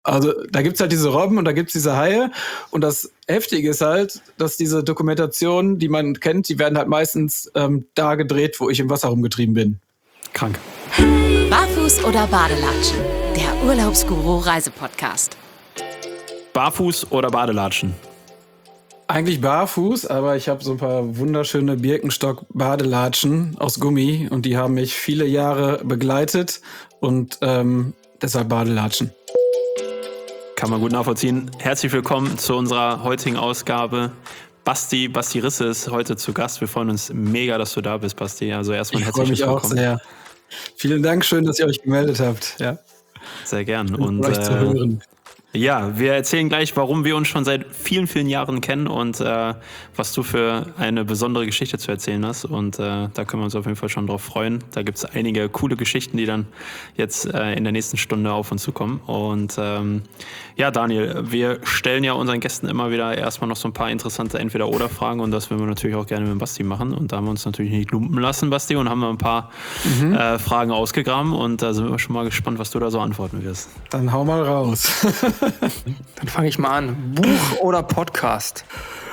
Also da gibt's halt diese Robben und da gibt's diese Haie. Und das Heftige ist halt, dass diese Dokumentationen, die man kennt, die werden halt meistens da gedreht, wo ich im Wasser rumgetrieben bin. Krank. Barfuß oder Badelatschen? Der Urlaubsguru Reisepodcast. Barfuß oder Badelatschen? Eigentlich barfuß, aber ich habe so ein paar wunderschöne Birkenstock-Badelatschen aus Gummi und die haben mich viele Jahre begleitet und deshalb Badelatschen. Kann man gut nachvollziehen. Herzlich willkommen zu unserer heutigen Ausgabe. Basti Risse ist heute zu Gast. Wir freuen uns mega, dass du da bist, Basti. Also erstmal herzlich willkommen. Ich freue mich auch sehr. Vielen Dank, schön, dass ihr euch gemeldet habt. Ja. Sehr gern. Und euch zu hören. Ja, wir erzählen gleich, warum wir uns schon seit vielen, vielen Jahren kennen und was du für eine besondere Geschichte zu erzählen hast. Und da können wir uns auf jeden Fall schon drauf freuen. Da gibt es einige coole Geschichten, die dann jetzt in der nächsten Stunde auf uns zukommen. Und ja, Daniel, wir stellen ja unseren Gästen immer wieder erstmal noch so ein paar interessante Entweder-Oder-Fragen und das würden wir natürlich auch gerne mit Basti machen. Und da haben wir uns natürlich nicht lumpen lassen, Basti, und haben wir ein paar Fragen ausgegraben. Und da sind wir schon mal gespannt, was du da so antworten wirst. Dann hau mal raus. Dann fange ich mal an. Buch oder Podcast?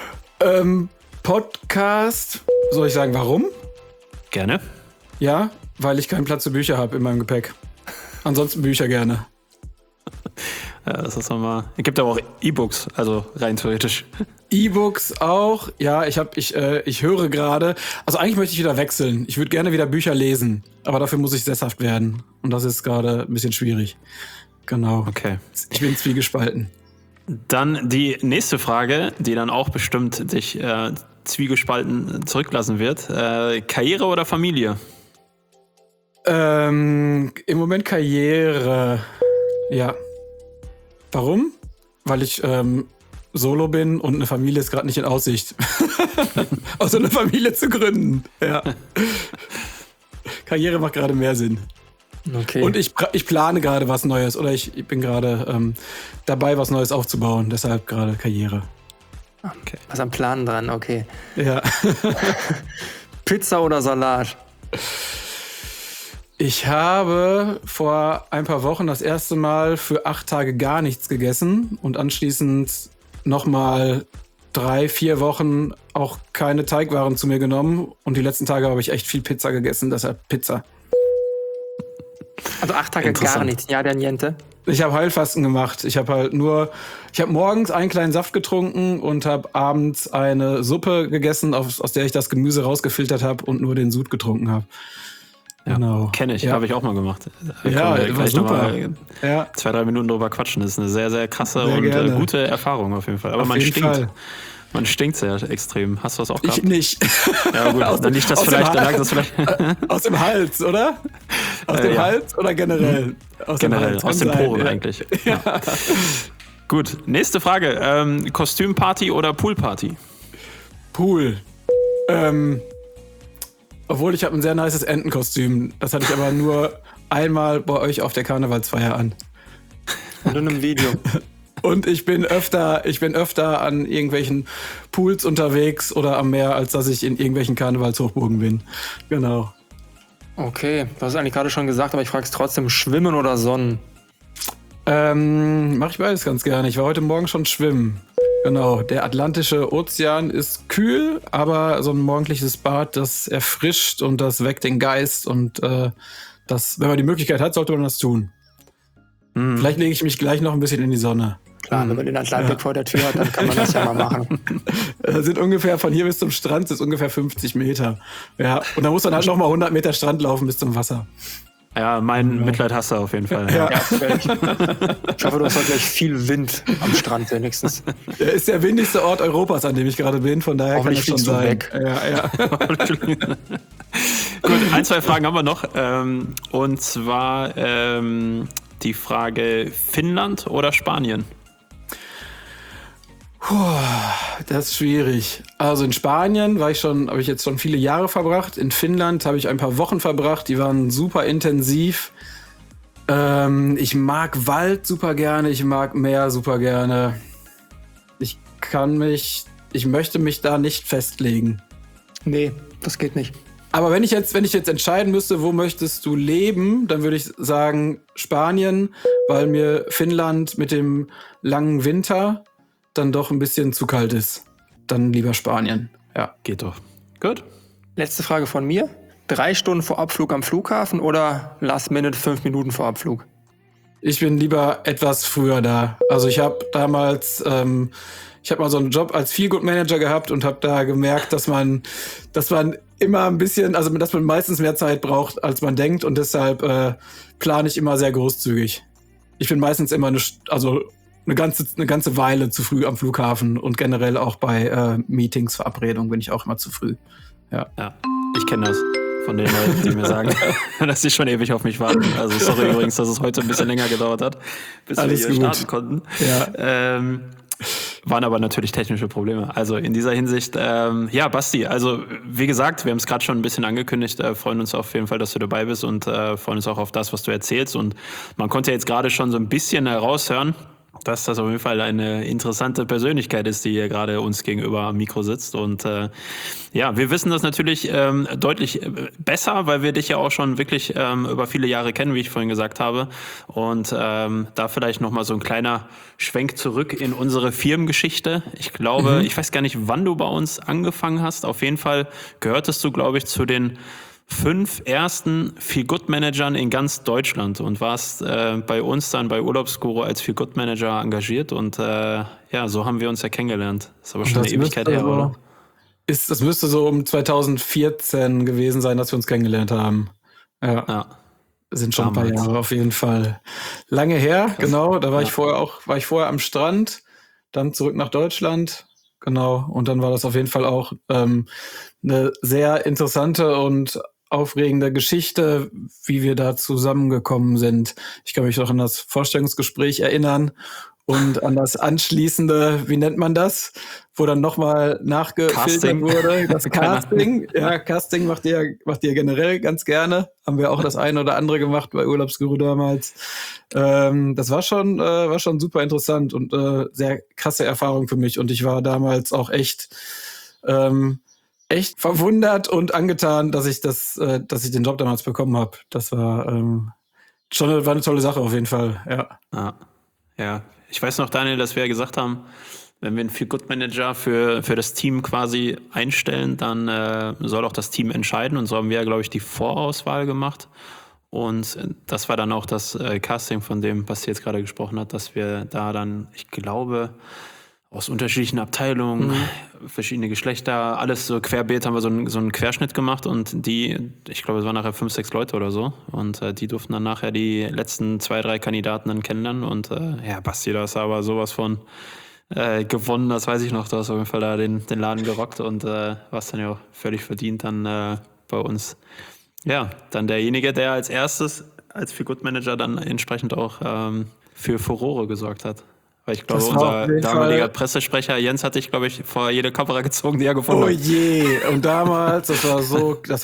Podcast. Soll ich sagen, warum? Gerne. Ja, weil ich keinen Platz für Bücher habe in meinem Gepäck. Ansonsten Bücher gerne. Ja, das ist nochmal. Es gibt aber auch E-Books, also rein theoretisch. E-Books auch. Ja, ich höre gerade. Also eigentlich möchte ich wieder wechseln. Ich würde gerne wieder Bücher lesen, aber dafür muss ich sesshaft werden. Und das ist gerade ein bisschen schwierig. Genau. Okay. Ich bin zwiegespalten. Dann die nächste Frage, die dann auch bestimmt dich zwiegespalten zurücklassen wird. Karriere oder Familie? Im Moment Karriere. Ja. Warum? Weil ich Solo bin und eine Familie ist gerade nicht in Aussicht. Also eine Familie zu gründen. Ja. Karriere macht gerade mehr Sinn. Okay. Und ich plane gerade was Neues oder ich bin gerade dabei, was Neues aufzubauen. Deshalb gerade Karriere. Okay. Was am Plan dran, okay. Ja. Pizza oder Salat? Ich habe vor ein paar Wochen das erste Mal für 8 Tage gar nichts gegessen und anschließend nochmal 3-4 Wochen auch keine Teigwaren zu mir genommen. Und die letzten Tage habe ich echt viel Pizza gegessen, deshalb Pizza. Also 8 Tage gar nichts, ja, der Niente. Ich habe Heilfasten gemacht. Ich habe morgens einen kleinen Saft getrunken und habe abends eine Suppe gegessen, aus der ich das Gemüse rausgefiltert habe und nur den Sud getrunken habe. Ja, genau. Kenne ich, ja. Habe ich auch mal gemacht. Ja, wir war super. 2-3 Minuten drüber quatschen. Das ist eine sehr, sehr krasse sehr und gute Erfahrung auf jeden Fall. Aber auf man jeden stinkt. Fall. Man stinkt sehr extrem. Hast du das auch gehabt? Ich nicht. Ja gut, dann nicht das vielleicht. Dann lag das vielleicht. Aus dem Hals, oder? Aus dem Hals oder generell? Generell, aus den Poren ja. eigentlich. Ja. Gut, nächste Frage. Kostümparty oder Poolparty? Pool. Obwohl, ich habe ein sehr nices Entenkostüm. Das hatte ich aber nur einmal bei euch auf der Karnevalsfeier an. Und in einem Video. Und ich bin öfter an irgendwelchen Pools unterwegs oder am Meer, als dass ich in irgendwelchen Karnevalshochburgen bin. Genau. Okay, du hast es eigentlich gerade schon gesagt, aber ich frage es trotzdem, Schwimmen oder Sonnen? Mache ich beides ganz gerne. Ich war heute Morgen schon schwimmen. Genau, der Atlantische Ozean ist kühl, aber so ein morgendliches Bad, das erfrischt und das weckt den Geist und das, wenn man die Möglichkeit hat, sollte man das tun. Vielleicht lege ich mich gleich noch ein bisschen in die Sonne. Klar, wenn man den Atlantik vor der Tür hat, dann kann man das ja mal machen. Das sind ungefähr von hier bis zum Strand ist ungefähr 50 Meter. Ja, und da muss dann halt noch mal 100 Meter Strand laufen bis zum Wasser. Ja, mein Mitleid hast du auf jeden Fall. Ja. Ja, ich hoffe, du hast heute gleich viel Wind am Strand wenigstens. Der ist der windigste Ort Europas, an dem ich gerade bin, von daher kann es schon fliegst du sein. weg. Ja. Gut, 1-2 Fragen haben wir noch. Und zwar die Frage Finnland oder Spanien? Das ist schwierig. Also in Spanien habe ich jetzt schon viele Jahre verbracht. In Finnland habe ich ein paar Wochen verbracht. Die waren super intensiv. Ich mag Wald super gerne. Ich mag Meer super gerne. Ich möchte mich da nicht festlegen. Nee, das geht nicht. Aber wenn ich jetzt entscheiden müsste, wo möchtest du leben, dann würde ich sagen Spanien, weil mir Finnland mit dem langen Winter dann doch ein bisschen zu kalt ist. Dann lieber Spanien. Ja. Geht doch. Gut. Letzte Frage von mir. 3 Stunden vor Abflug am Flughafen oder Last Minute 5 Minuten vor Abflug? Ich bin lieber etwas früher da. Also ich habe damals, ich habe mal so einen Job als Feel-Good-Manager gehabt und habe da gemerkt, dass man immer ein bisschen, also dass man meistens mehr Zeit braucht, als man denkt, und deshalb plane ich immer sehr großzügig. Ich bin meistens immer eine ganze Weile zu früh am Flughafen und generell auch bei Meetings, Verabredungen bin ich auch immer zu früh. Ja, ich kenne das von den Leuten, die mir sagen, dass sie schon ewig auf mich warten. Also sorry übrigens, dass es heute ein bisschen länger gedauert hat, bis wir hier starten konnten. Ja. Waren aber natürlich technische Probleme. Also in dieser Hinsicht, Basti, also wie gesagt, wir haben es gerade schon ein bisschen angekündigt, freuen uns auf jeden Fall, dass du dabei bist und freuen uns auch auf das, was du erzählst. Und man konnte jetzt gerade schon so ein bisschen heraushören, dass das auf jeden Fall eine interessante Persönlichkeit ist, die hier gerade uns gegenüber am Mikro sitzt. Und wir wissen das natürlich deutlich besser, weil wir dich ja auch schon wirklich über viele Jahre kennen, wie ich vorhin gesagt habe. Und da vielleicht nochmal so ein kleiner Schwenk zurück in unsere Firmengeschichte. Ich glaube, ich weiß gar nicht, wann du bei uns angefangen hast. Auf jeden Fall gehörtest du, glaube ich, zu den 5 ersten Feel-Good-Managern in ganz Deutschland und warst bei uns dann bei Urlaubsguru als Feel-Good-Manager engagiert und so haben wir uns ja kennengelernt. Das ist aber schon eine Ewigkeit her, oder? Das müsste so um 2014 gewesen sein, dass wir uns kennengelernt haben. Ja. Sind schon damals ein paar Jahre auf jeden Fall. Lange her, genau. Da war ich vorher am Strand, dann zurück nach Deutschland. Genau. Und dann war das auf jeden Fall auch eine sehr interessante und aufregende Geschichte, wie wir da zusammengekommen sind. Ich kann mich noch an das Vorstellungsgespräch erinnern und an das anschließende, wie nennt man das, wo dann nochmal nachgefiltert wurde. Das Casting. Ja, Casting macht ihr generell ganz gerne. Haben wir auch das eine oder andere gemacht bei Urlaubsguru damals. Das war schon super interessant und sehr krasse Erfahrung für mich. Und ich war damals auch echt verwundert und angetan, dass ich den Job damals bekommen habe. Das war war eine tolle Sache auf jeden Fall. Ja. Ich weiß noch, Daniel, dass wir ja gesagt haben, wenn wir einen Feel-Good-Manager für das Team quasi einstellen, dann soll auch das Team entscheiden. Und so haben wir ja, glaube ich, die Vorauswahl gemacht. Und das war dann auch das Casting, von dem, was sie jetzt gerade gesprochen hat, dass wir da dann, ich glaube, aus unterschiedlichen Abteilungen, verschiedene Geschlechter, alles so querbeet, haben wir so einen Querschnitt gemacht und ich glaube, es waren nachher 5, 6 Leute oder so und die durften dann nachher die letzten 2, 3 Kandidaten dann kennenlernen und Basti, da ist aber sowas von gewonnen, das weiß ich noch, du hast auf jeden Fall da den Laden gerockt und warst dann ja auch völlig verdient dann bei uns. Ja, dann derjenige, der als erstes als Feel-Good-Manager dann entsprechend auch für Furore gesorgt hat. Weil ich glaube, unser damaliger Pressesprecher Jens hatte ich, glaube ich, vor jede Kamera gezogen, die er gefunden hat. Oh je, und damals, das war so krass.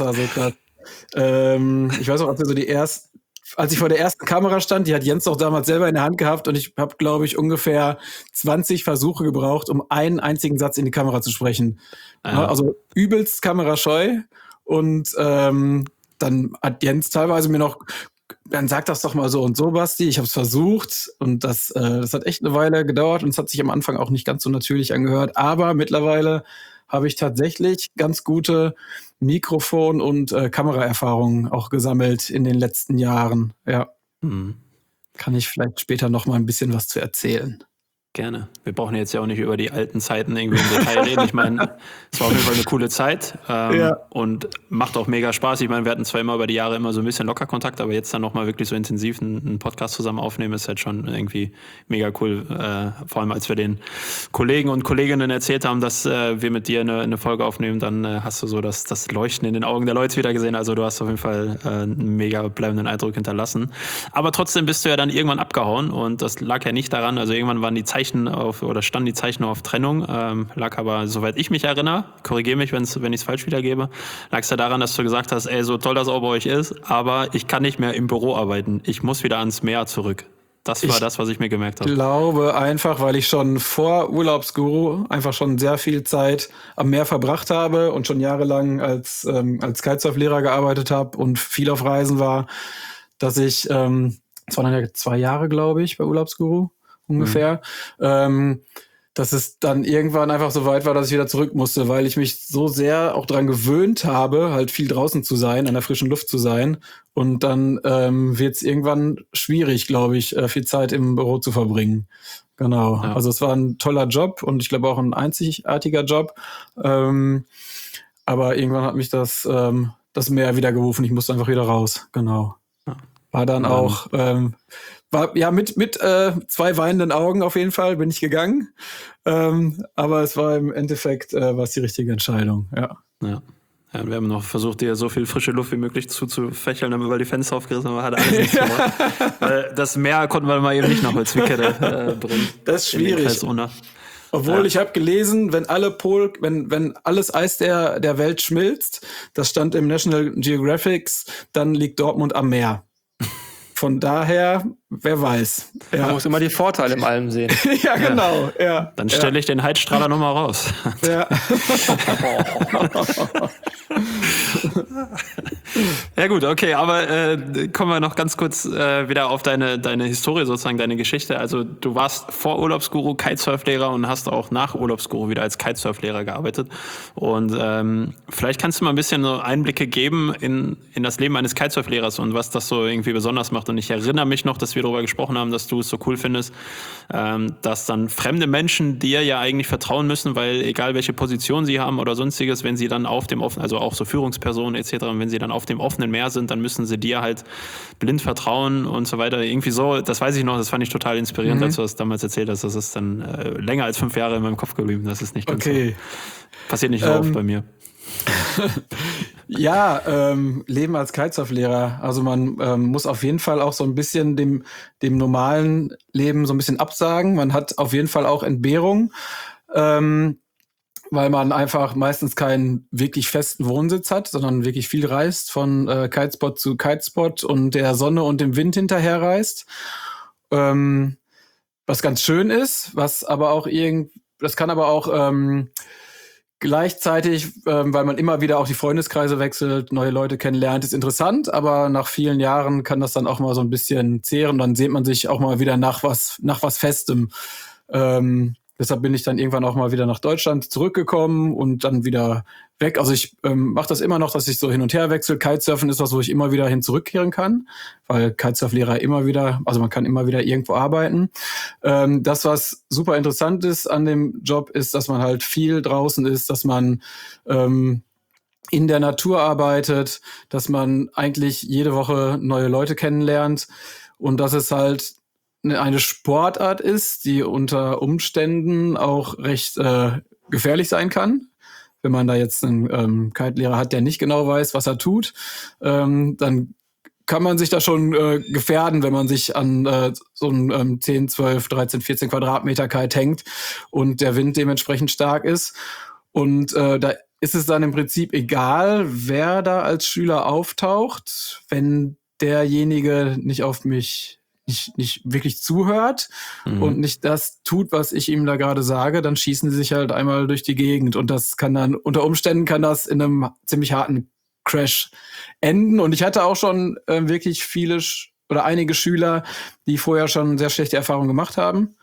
Ich weiß auch, als ich vor der ersten Kamera stand, die hat Jens auch damals selber in der Hand gehabt und ich habe, glaube ich, ungefähr 20 Versuche gebraucht, um einen einzigen Satz in die Kamera zu sprechen. Ja. Also übelst kamerascheu und dann hat Jens teilweise mir noch dann sag das doch mal so und so, Basti. Ich habe es versucht und das hat echt eine Weile gedauert und es hat sich am Anfang auch nicht ganz so natürlich angehört. Aber mittlerweile habe ich tatsächlich ganz gute Mikrofon- und Kameraerfahrungen auch gesammelt in den letzten Jahren. Ja, kann ich vielleicht später noch mal ein bisschen was zu erzählen. Gerne. Wir brauchen jetzt ja auch nicht über die alten Zeiten irgendwie im Detail reden. Ich meine, es war auf jeden Fall eine coole Zeit und macht auch mega Spaß. Ich meine, wir hatten zwar immer über die Jahre immer so ein bisschen locker Kontakt, aber jetzt dann nochmal wirklich so intensiv einen Podcast zusammen aufnehmen, ist halt schon irgendwie mega cool. Vor allem, als wir den Kollegen und Kolleginnen erzählt haben, dass wir mit dir eine Folge aufnehmen, dann hast du so das Leuchten in den Augen der Leute wieder gesehen. Also du hast auf jeden Fall einen mega bleibenden Eindruck hinterlassen. Aber trotzdem bist du ja dann irgendwann abgehauen und das lag ja nicht daran. Also irgendwann waren die standen die Zeichen auf Trennung, lag aber, soweit ich mich erinnere, korrigiere mich, wenn ich es falsch wiedergebe, lag es ja daran, dass du gesagt hast, ey, so toll das auch bei euch ist, aber ich kann nicht mehr im Büro arbeiten, ich muss wieder ans Meer zurück. Das war das, was ich mir gemerkt habe. Ich glaube einfach, weil ich schon vor Urlaubsguru einfach schon sehr viel Zeit am Meer verbracht habe und schon jahrelang als Kitesurf-Lehrer gearbeitet habe und viel auf Reisen war, dass ich, es waren dann ja 2 Jahre, glaube ich, bei Urlaubsguru ungefähr, dass es dann irgendwann einfach so weit war, dass ich wieder zurück musste, weil ich mich so sehr auch dran gewöhnt habe, halt viel draußen zu sein, an der frischen Luft zu sein. Und dann wird es irgendwann schwierig, glaube ich, viel Zeit im Büro zu verbringen. Genau. Ja. Also es war ein toller Job und ich glaube auch ein einzigartiger Job. Aber irgendwann hat mich das Meer wieder gerufen. Ich musste einfach wieder raus. Genau. Ja. War dann auch mit 2 weinenden Augen auf jeden Fall bin ich gegangen. Aber es war im Endeffekt war es die richtige Entscheidung, ja. Ja, wir haben noch versucht, dir so viel frische Luft wie möglich zuzufächeln, haben wir die Fenster aufgerissen, aber hat alles nichts gemacht. Weil das Meer konnten wir mal eben nicht nach Holzwickede bringen. Das ist schwierig. Obwohl ich habe gelesen, wenn alles Eis der Welt schmilzt, das stand im National Geographic, dann liegt Dortmund am Meer. Von daher, wer weiß. Ja. Man muss immer die Vorteile im allem sehen. Ja, genau. Ja. Dann stelle ich den Heizstrahler nochmal raus. Ja. Ja gut, okay, aber kommen wir noch ganz kurz wieder auf deine Historie sozusagen, deine Geschichte. Also du warst vor Urlaubsguru Kitesurf-Lehrer und hast auch nach Urlaubsguru wieder als Kitesurf-Lehrer gearbeitet. Und vielleicht kannst du mal ein bisschen so Einblicke geben in das Leben eines Kitesurf-Lehrers und was das so irgendwie besonders macht. Und ich erinnere mich noch, dass wir darüber gesprochen haben, dass du es so cool findest, dass dann fremde Menschen dir ja eigentlich vertrauen müssen, weil egal welche Position sie haben oder sonstiges, wenn sie dann auf dem offenen, also auch so Führungspersonen etc., wenn sie dann auf dem offenen Meer sind, dann müssen sie dir halt blind vertrauen und so weiter. Irgendwie so, das weiß ich noch, das fand ich total inspirierend, als du das damals erzählt hast. Das ist dann länger als 5 Jahre in meinem Kopf geblieben. Das ist nicht ganz so. Passiert nicht so oft bei mir. Ja, Leben als Kitesurf-Lehrer. Also man muss auf jeden Fall auch so ein bisschen dem normalen Leben so ein bisschen absagen. Man hat auf jeden Fall auch Entbehrung, weil man einfach meistens keinen wirklich festen Wohnsitz hat, sondern wirklich viel reist, von Kitespot zu Kitespot und der Sonne und dem Wind hinterher reist. Was ganz schön ist, was aber auch das kann aber auch gleichzeitig, weil man immer wieder auch die Freundeskreise wechselt, neue Leute kennenlernt, ist interessant, aber nach vielen Jahren kann das dann auch mal so ein bisschen zehren. Dann sehnt man sich auch mal wieder nach was Festem. Deshalb bin ich dann irgendwann auch mal wieder nach Deutschland zurückgekommen und dann wieder weg. Also ich mache das immer noch, dass ich so hin und her wechsle. Kitesurfen ist was, wo ich immer wieder hin zurückkehren kann, weil Kitesurf-Lehrer man kann immer wieder irgendwo arbeiten. Das, was super interessant ist an dem Job, ist, dass man halt viel draußen ist, dass man in der Natur arbeitet, dass man eigentlich jede Woche neue Leute kennenlernt und dass es halt eine Sportart ist, die unter Umständen auch recht gefährlich sein kann. Wenn man da jetzt einen Kite-Lehrer hat, der nicht genau weiß, was er tut, dann kann man sich da schon gefährden, wenn man sich an so einen 10, 12, 13, 14 Quadratmeter Kite hängt und der Wind dementsprechend stark ist. Und da ist es dann im Prinzip egal, wer da als Schüler auftaucht, wenn derjenige nicht auf mich nicht wirklich zuhört und nicht das tut, was ich ihm da gerade sage, dann schießen sie sich halt einmal durch die Gegend und das kann dann, unter Umständen kann das in einem ziemlich harten Crash enden und ich hatte auch schon wirklich viele oder einige Schüler, die vorher schon sehr schlechte Erfahrungen gemacht haben,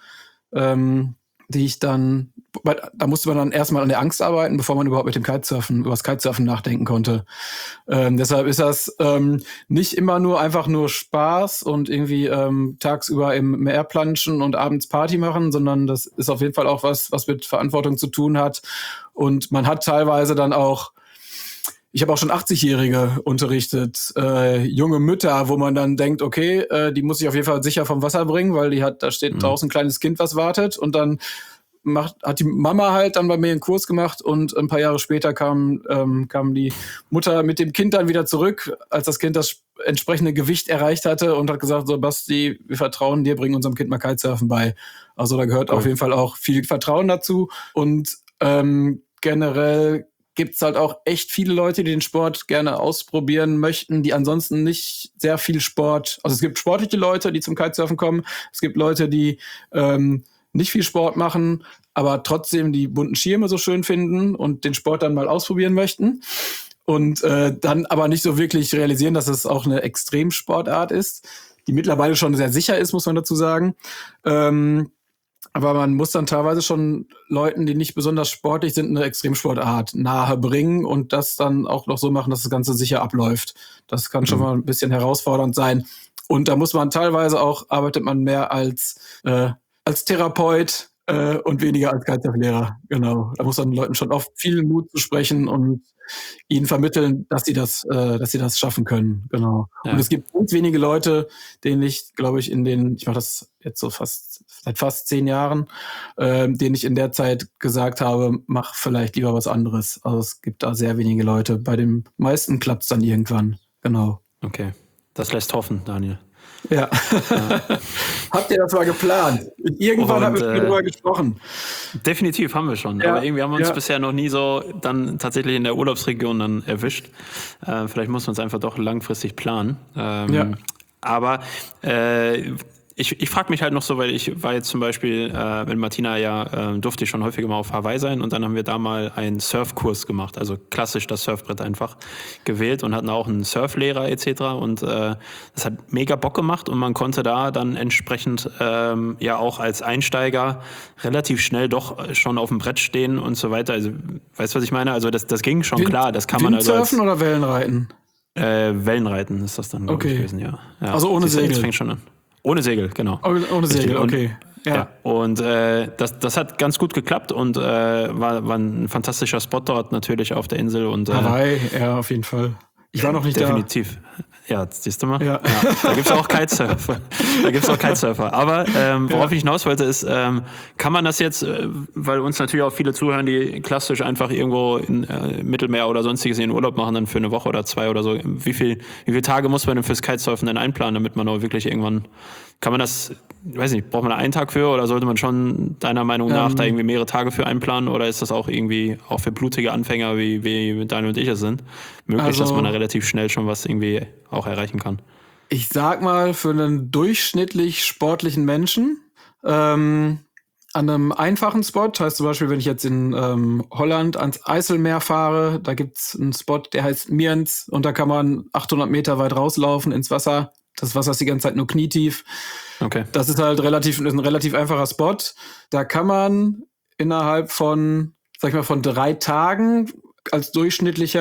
die ich dann, da musste man dann erstmal an der Angst arbeiten, bevor man überhaupt über das Kitesurfen nachdenken konnte. Deshalb ist das nicht immer einfach nur Spaß und irgendwie tagsüber im Meer planschen und abends Party machen, sondern das ist auf jeden Fall auch was mit Verantwortung zu tun hat. Und man hat teilweise dann auch, ich habe auch schon 80-Jährige unterrichtet, junge Mütter, wo man dann denkt, okay, die muss ich auf jeden Fall sicher vom Wasser bringen, weil da steht draußen ein kleines Kind, was wartet. Und dann hat die Mama halt dann bei mir einen Kurs gemacht und ein paar Jahre später kam die Mutter mit dem Kind dann wieder zurück, als das Kind das entsprechende Gewicht erreicht hatte und hat gesagt, so Basti, wir vertrauen dir, bring unserem Kind mal Kitesurfen bei. Also da gehört auf jeden Fall auch viel Vertrauen dazu und generell gibt's halt auch echt viele Leute, die den Sport gerne ausprobieren möchten, die ansonsten nicht sehr viel Sport, also es gibt sportliche Leute, die zum Kitesurfen kommen, es gibt Leute, die nicht viel Sport machen, aber trotzdem die bunten Schirme so schön finden und den Sport dann mal ausprobieren möchten und dann aber nicht so wirklich realisieren, dass es auch eine Extremsportart ist, die mittlerweile schon sehr sicher ist, muss man dazu sagen. Aber man muss dann teilweise schon Leuten, die nicht besonders sportlich sind, eine Extremsportart nahe bringen und das dann auch noch so machen, dass das Ganze sicher abläuft. Das kann schon mal ein bisschen herausfordernd sein. Und da muss man teilweise auch, arbeitet man mehr als Therapeut und weniger als Kitesurf-Lehrer. Genau. Da muss man den Leuten schon oft viel Mut zu sprechen und ihnen vermitteln, dass sie das schaffen können. Genau. Ja. Und es gibt ganz wenige Leute, denen ich, glaube ich, ich mache das jetzt so seit fast 10 Jahren, denen ich in der Zeit gesagt habe, mach vielleicht lieber was anderes. Also es gibt da sehr wenige Leute. Bei den meisten klappt es dann irgendwann. Genau. Okay. Das lässt hoffen, Daniel. Ja. Habt ihr das mal geplant? Irgendwann haben wir darüber gesprochen. Definitiv haben wir schon. Ja, aber irgendwie haben wir uns bisher noch nie so dann tatsächlich in der Urlaubsregion dann erwischt. Vielleicht muss man es einfach doch langfristig planen. Aber ich frage mich halt noch so, weil ich war jetzt zum Beispiel mit Martina durfte ich schon häufiger mal auf Hawaii sein und dann haben wir da mal einen Surfkurs gemacht, also klassisch das Surfbrett einfach gewählt und hatten auch einen Surflehrer etc. Und das hat mega Bock gemacht und man konnte da dann entsprechend auch als Einsteiger relativ schnell doch schon auf dem Brett stehen und so weiter. Also weißt du, was ich meine? Also das ging schon klar. Das kann man also Windsurfen oder Wellenreiten? Wellenreiten ist das dann gewesen, ja. Also ohne Segel. Jetzt fängt schon an. Ohne Segel, genau. Ohne Segel, okay. Ja. Und das hat ganz gut geklappt und war ein fantastischer Spot dort natürlich auf der Insel. Und, Hawaii, ja, auf jeden Fall. Ich war noch nicht definitiv. Ja, siehst du mal? Ja. Da gibt es auch Kitesurfer. Aber worauf ich hinaus wollte, ist, kann man das jetzt, weil uns natürlich auch viele zuhören, die klassisch einfach irgendwo in Mittelmeer oder sonstiges in Urlaub machen, dann für eine Woche oder 2 oder so. Wie viele Tage muss man denn fürs Kitesurfen denn einplanen, damit man auch wirklich irgendwann, kann man das, weiß nicht, braucht man da einen Tag für oder sollte man schon deiner Meinung nach da irgendwie mehrere Tage für einplanen oder ist das auch irgendwie auch für blutige Anfänger, wie Daniel und ich es sind, möglich, dass man da relativ schnell schon was irgendwie auch erreichen kann? Ich sag mal, für einen durchschnittlich sportlichen Menschen an einem einfachen Spot, heißt zum Beispiel, wenn ich jetzt in Holland ans Eiselmeer fahre, da gibt's einen Spot, der heißt Miens und da kann man 800 Meter weit rauslaufen ins Wasser. Das Wasser ist die ganze Zeit nur knietief. Okay. Das ist halt ein relativ einfacher Spot. Da kann man innerhalb von, sag ich mal, von 3 Tagen als durchschnittlich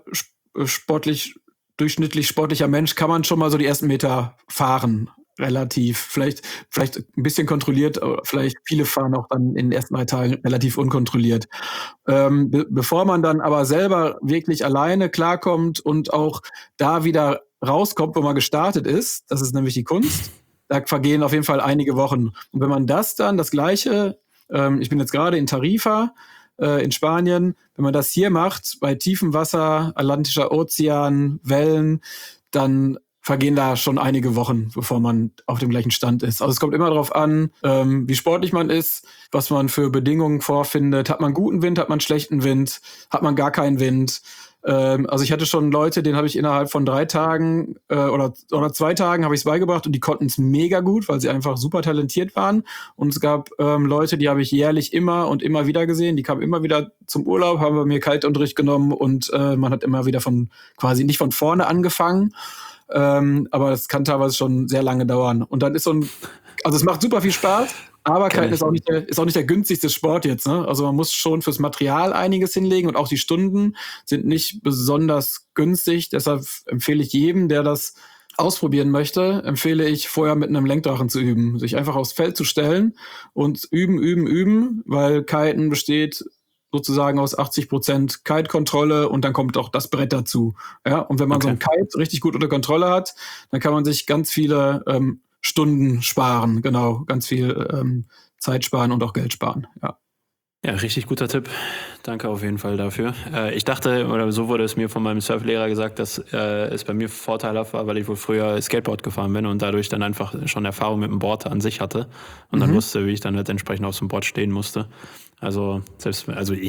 sportlicher Mensch kann man schon mal so die ersten Meter fahren. Relativ. Vielleicht ein bisschen kontrolliert, aber vielleicht viele fahren auch dann in den ersten 3 Tagen relativ unkontrolliert. Bevor man dann aber selber wirklich alleine klarkommt und auch da wieder rauskommt, wo man gestartet ist, das ist nämlich die Kunst, da vergehen auf jeden Fall einige Wochen. Und wenn man das Gleiche, ich bin jetzt gerade in Tarifa, in Spanien, wenn man das hier macht, bei tiefem Wasser, Atlantischer Ozean, Wellen, dann vergehen da schon einige Wochen, bevor man auf dem gleichen Stand ist. Also es kommt immer darauf an, wie sportlich man ist, was man für Bedingungen vorfindet. Hat man guten Wind, hat man schlechten Wind, hat man gar keinen Wind. Also ich hatte schon Leute, denen habe ich innerhalb von 3 Tagen oder 2 Tagen habe ich es beigebracht und die konnten es mega gut, weil sie einfach super talentiert waren. Und es gab Leute, die habe ich jährlich immer und immer wieder gesehen. Die kamen immer wieder zum Urlaub, haben bei mir Kaltunterricht genommen und man hat immer wieder quasi nicht von vorne angefangen. Aber es kann teilweise schon sehr lange dauern. Und dann ist also es macht super viel Spaß, aber Kiten ist auch nicht der günstigste Sport jetzt, ne? Also man muss schon fürs Material einiges hinlegen und auch die Stunden sind nicht besonders günstig. Deshalb empfehle ich jedem, der das ausprobieren möchte, empfehle ich vorher mit einem Lenkdrachen zu üben. Sich einfach aufs Feld zu stellen und üben, weil Kiten besteht sozusagen aus 80% Kite-Kontrolle und dann kommt auch das Brett dazu. Ja? Und wenn man so ein Kite richtig gut unter Kontrolle hat, dann kann man sich ganz viele Stunden sparen, genau, ganz viel Zeit sparen und auch Geld sparen. Ja, richtig guter Tipp. Danke auf jeden Fall dafür. Ich dachte, oder so wurde es mir von meinem Surflehrer gesagt, dass es bei mir vorteilhaft war, weil ich wohl früher Skateboard gefahren bin und dadurch dann einfach schon Erfahrung mit dem Board an sich hatte und dann wusste, wie ich dann halt entsprechend auf so einem Board stehen musste. Also es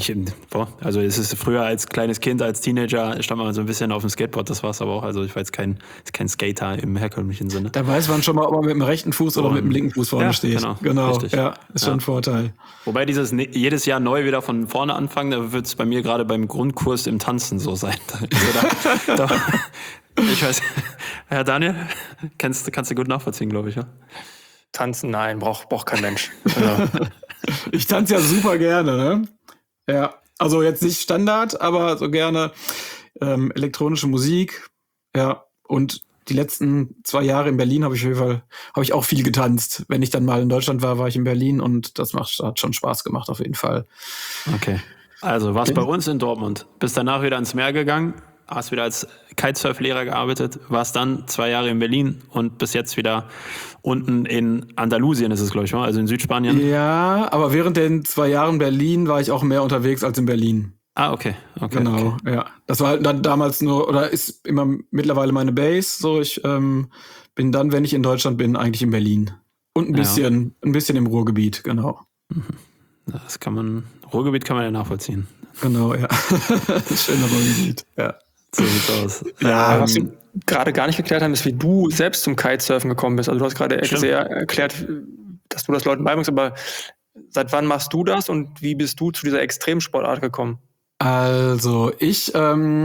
ist früher als kleines Kind, als Teenager stand man so ein bisschen auf dem Skateboard, das war's aber auch. Also ich war jetzt kein Skater im herkömmlichen Sinne. Da weiß man schon mal, ob man mit dem rechten Fuß oder mit dem linken Fuß vorne steht. Genau. Richtig. Ja, ist schon ein Vorteil. Wobei dieses jedes Jahr neu wieder von vorne anfangen, da wird es bei mir gerade beim Grundkurs im Tanzen so sein. Also ich weiß, Herr Daniel, kannst du gut nachvollziehen, glaube ich, ja? Tanzen, nein, braucht kein Mensch. Ja. Ich tanze ja super gerne, ne? Ja, also jetzt nicht Standard, aber so gerne elektronische Musik. Ja, und die letzten 2 Jahre in Berlin habe ich auch viel getanzt. Wenn ich dann mal in Deutschland war ich in Berlin und das hat schon Spaß gemacht auf jeden Fall. Okay, also warst bei uns in Dortmund, bist danach wieder ins Meer gegangen, hast wieder als Kitesurf-Lehrer gearbeitet, warst dann 2 Jahre in Berlin und bist jetzt wieder unten in Andalusien, ist es, glaube ich, also in Südspanien. Ja, aber während den 2 Jahren Berlin war ich auch mehr unterwegs als in Berlin. Ah, okay. Genau, okay. Ja. Das war halt dann damals nur, oder ist immer mittlerweile meine Base. So, ich bin dann, wenn ich in Deutschland bin, eigentlich in Berlin. Und ein bisschen im Ruhrgebiet, genau. Ruhrgebiet kann man ja nachvollziehen. Genau, ja. Das schöne Ruhrgebiet, ja. So sieht's aus. Ja, was wir gerade gar nicht geklärt haben, ist, wie du selbst zum Kitesurfen gekommen bist. Also du hast gerade sehr erklärt, dass du das Leuten beibringst, aber seit wann machst du das und wie bist du zu dieser Extremsportart gekommen? Also ich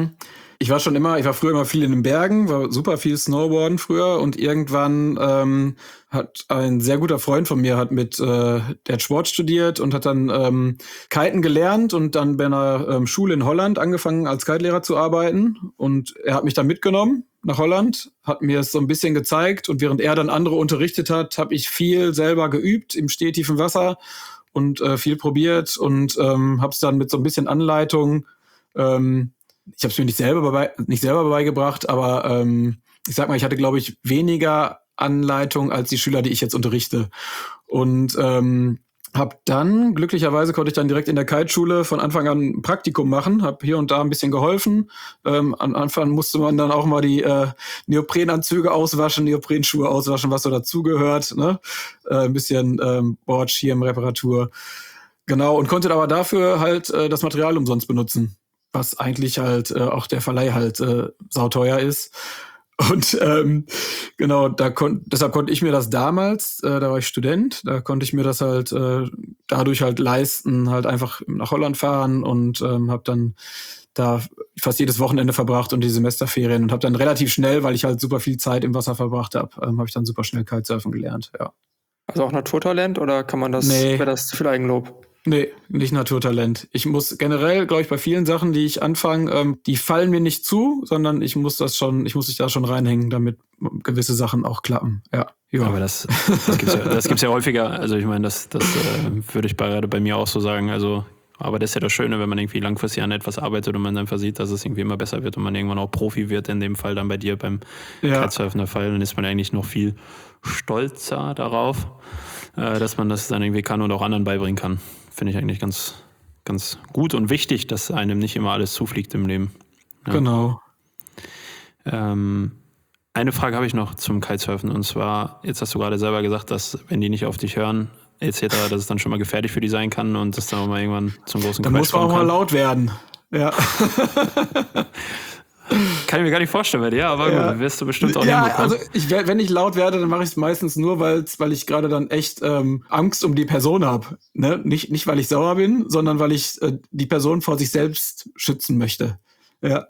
war früher immer viel in den Bergen, war super viel Snowboarden früher und irgendwann hat ein sehr guter Freund von mir der hat Sport studiert und hat dann Kiten gelernt und dann bei einer Schule in Holland angefangen als Kitelehrer zu arbeiten und er hat mich dann mitgenommen nach Holland, hat mir es so ein bisschen gezeigt und während er dann andere unterrichtet hat, habe ich viel selber geübt im stehtiefen Wasser und viel probiert und habe es dann mit so ein bisschen Anleitung ich habe es mir nicht selber beigebracht, aber ich sag mal, ich hatte, glaube ich, weniger Anleitung als die Schüler, die ich jetzt unterrichte. Und glücklicherweise konnte ich dann direkt in der Kiteschule von Anfang an ein Praktikum machen, habe hier und da ein bisschen geholfen. Am Anfang musste man dann auch mal die Neoprenanzüge auswaschen, Neoprenschuhe auswaschen, was so dazugehört, ne? Ein bisschen Bordschirmreparatur. Genau, und konnte aber dafür halt das Material umsonst benutzen, was eigentlich halt auch der Verleih halt sauteuer ist. Und genau, deshalb konnte ich mir das damals, da war ich Student, da konnte ich mir das halt dadurch halt leisten, halt einfach nach Holland fahren und habe dann da fast jedes Wochenende verbracht und die Semesterferien und habe dann relativ schnell, weil ich halt super viel Zeit im Wasser verbracht habe, habe ich dann super schnell Kitesurfen gelernt, ja. Also auch Naturtalent oder kann man das, wäre das zu viel Eigenlob? Nee, nicht Naturtalent. Ich muss generell, glaube ich, bei vielen Sachen, die ich anfange, die fallen mir nicht zu, sondern ich muss mich da schon reinhängen, damit gewisse Sachen auch klappen. Ja. Aber das gibt's ja häufiger. Also ich meine, das würde ich gerade bei mir auch so sagen. Also, aber das ist ja das Schöne, wenn man irgendwie langfristig an etwas arbeitet und man einfach sieht, dass es irgendwie immer besser wird und man irgendwann auch Profi wird, in dem Fall dann bei dir beim Kitesurfen der Fall, dann ist man eigentlich noch viel stolzer darauf, dass man das dann irgendwie kann und auch anderen beibringen kann. Finde ich eigentlich ganz, ganz gut und wichtig, dass einem nicht immer alles zufliegt im Leben. Ja. Genau. Eine Frage habe ich noch zum Kitesurfen und zwar, jetzt hast du gerade selber gesagt, dass wenn die nicht auf dich hören, etc., dass es dann schon mal gefährlich für die sein kann und das dann auch mal irgendwann zum großen Quatsch kommen kann. Da muss man auch mal laut werden. Ja. Kann ich mir gar nicht vorstellen bei dir, aber gut, wirst du bestimmt auch hinbekommen. Also wenn ich laut werde, dann mache ich es meistens nur, weil ich gerade dann echt Angst um die Person habe. Ne? Nicht, weil ich sauer bin, sondern weil ich die Person vor sich selbst schützen möchte. Ja.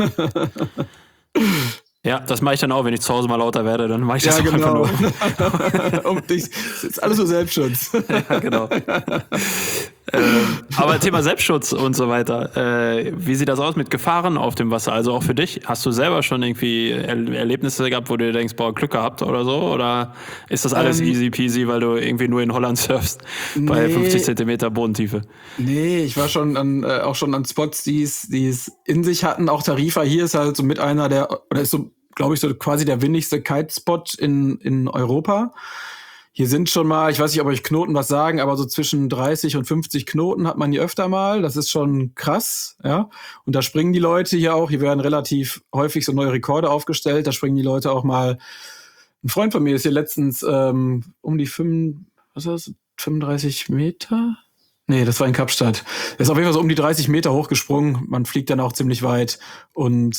Ja, das mache ich dann auch, wenn ich zu Hause mal lauter werde, dann mache ich das auch einfach nur. Das ist alles so Selbstschutz. Ja, genau. Aber Thema Selbstschutz und so weiter, wie sieht das aus mit Gefahren auf dem Wasser? Also auch für dich, hast du selber schon irgendwie Erlebnisse gehabt, wo du denkst, boah, Glück gehabt oder so? Oder ist das alles easy peasy, weil du irgendwie nur in Holland surfst bei 50 Zentimeter Bodentiefe? Nee, ich war schon auch schon an Spots, die es in sich hatten. Auch Tarifa hier ist halt so mit ist so, glaube ich, so quasi der windigste Kitespot in Europa. Hier sind schon mal, ich weiß nicht, ob euch Knoten was sagen, aber so zwischen 30 und 50 Knoten hat man hier öfter mal. Das ist schon krass, ja. Und da springen die Leute hier auch. Hier werden relativ häufig so neue Rekorde aufgestellt. Da springen die Leute auch mal. Ein Freund von mir ist hier letztens um die 35 Meter? Nee, das war in Kapstadt. Er ist auf jeden Fall so um die 30 Meter hochgesprungen. Man fliegt dann auch ziemlich weit. Und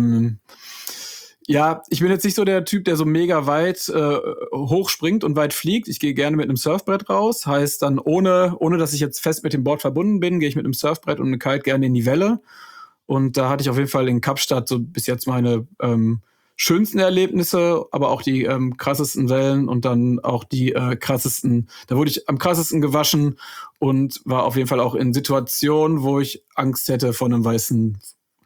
ja, ich bin jetzt nicht so der Typ, der so mega weit hochspringt und weit fliegt. Ich gehe gerne mit einem Surfbrett raus. Heißt dann, ohne dass ich jetzt fest mit dem Board verbunden bin, gehe ich mit einem Surfbrett und einem Kite gerne in die Welle. Und da hatte ich auf jeden Fall in Kapstadt so bis jetzt meine schönsten Erlebnisse, aber auch die krassesten Wellen und dann auch die krassesten. Da wurde ich am krassesten gewaschen und war auf jeden Fall auch in Situationen, wo ich Angst hatte, von einem weißen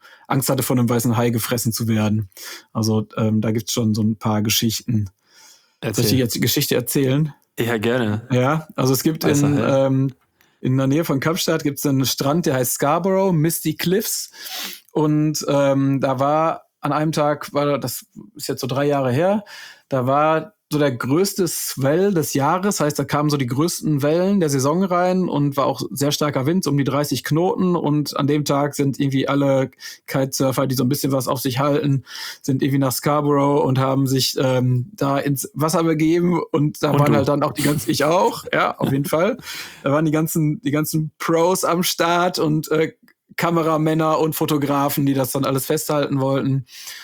Hai gefressen zu werden. Also da gibt's schon so ein paar Geschichten. Soll ich dir jetzt die Geschichte erzählen? Ja, gerne. Ja, also es gibt in der Nähe von Kapstadt gibt's einen Strand, der heißt Scarborough, Misty Cliffs. Und da war an einem Tag, das ist jetzt so 3 Jahre her, da war so der größte Swell des Jahres, heißt, da kamen so die größten Wellen der Saison rein und war auch sehr starker Wind, so um die 30 Knoten, und an dem Tag sind irgendwie alle Kitesurfer, die so ein bisschen was auf sich halten, sind irgendwie nach Scarborough und haben sich da ins Wasser begeben, und da waren halt dann auch ich auch, ja, auf jeden Fall. Da waren die ganzen Pros am Start und Kameramänner und Fotografen, die das dann alles festhalten wollten.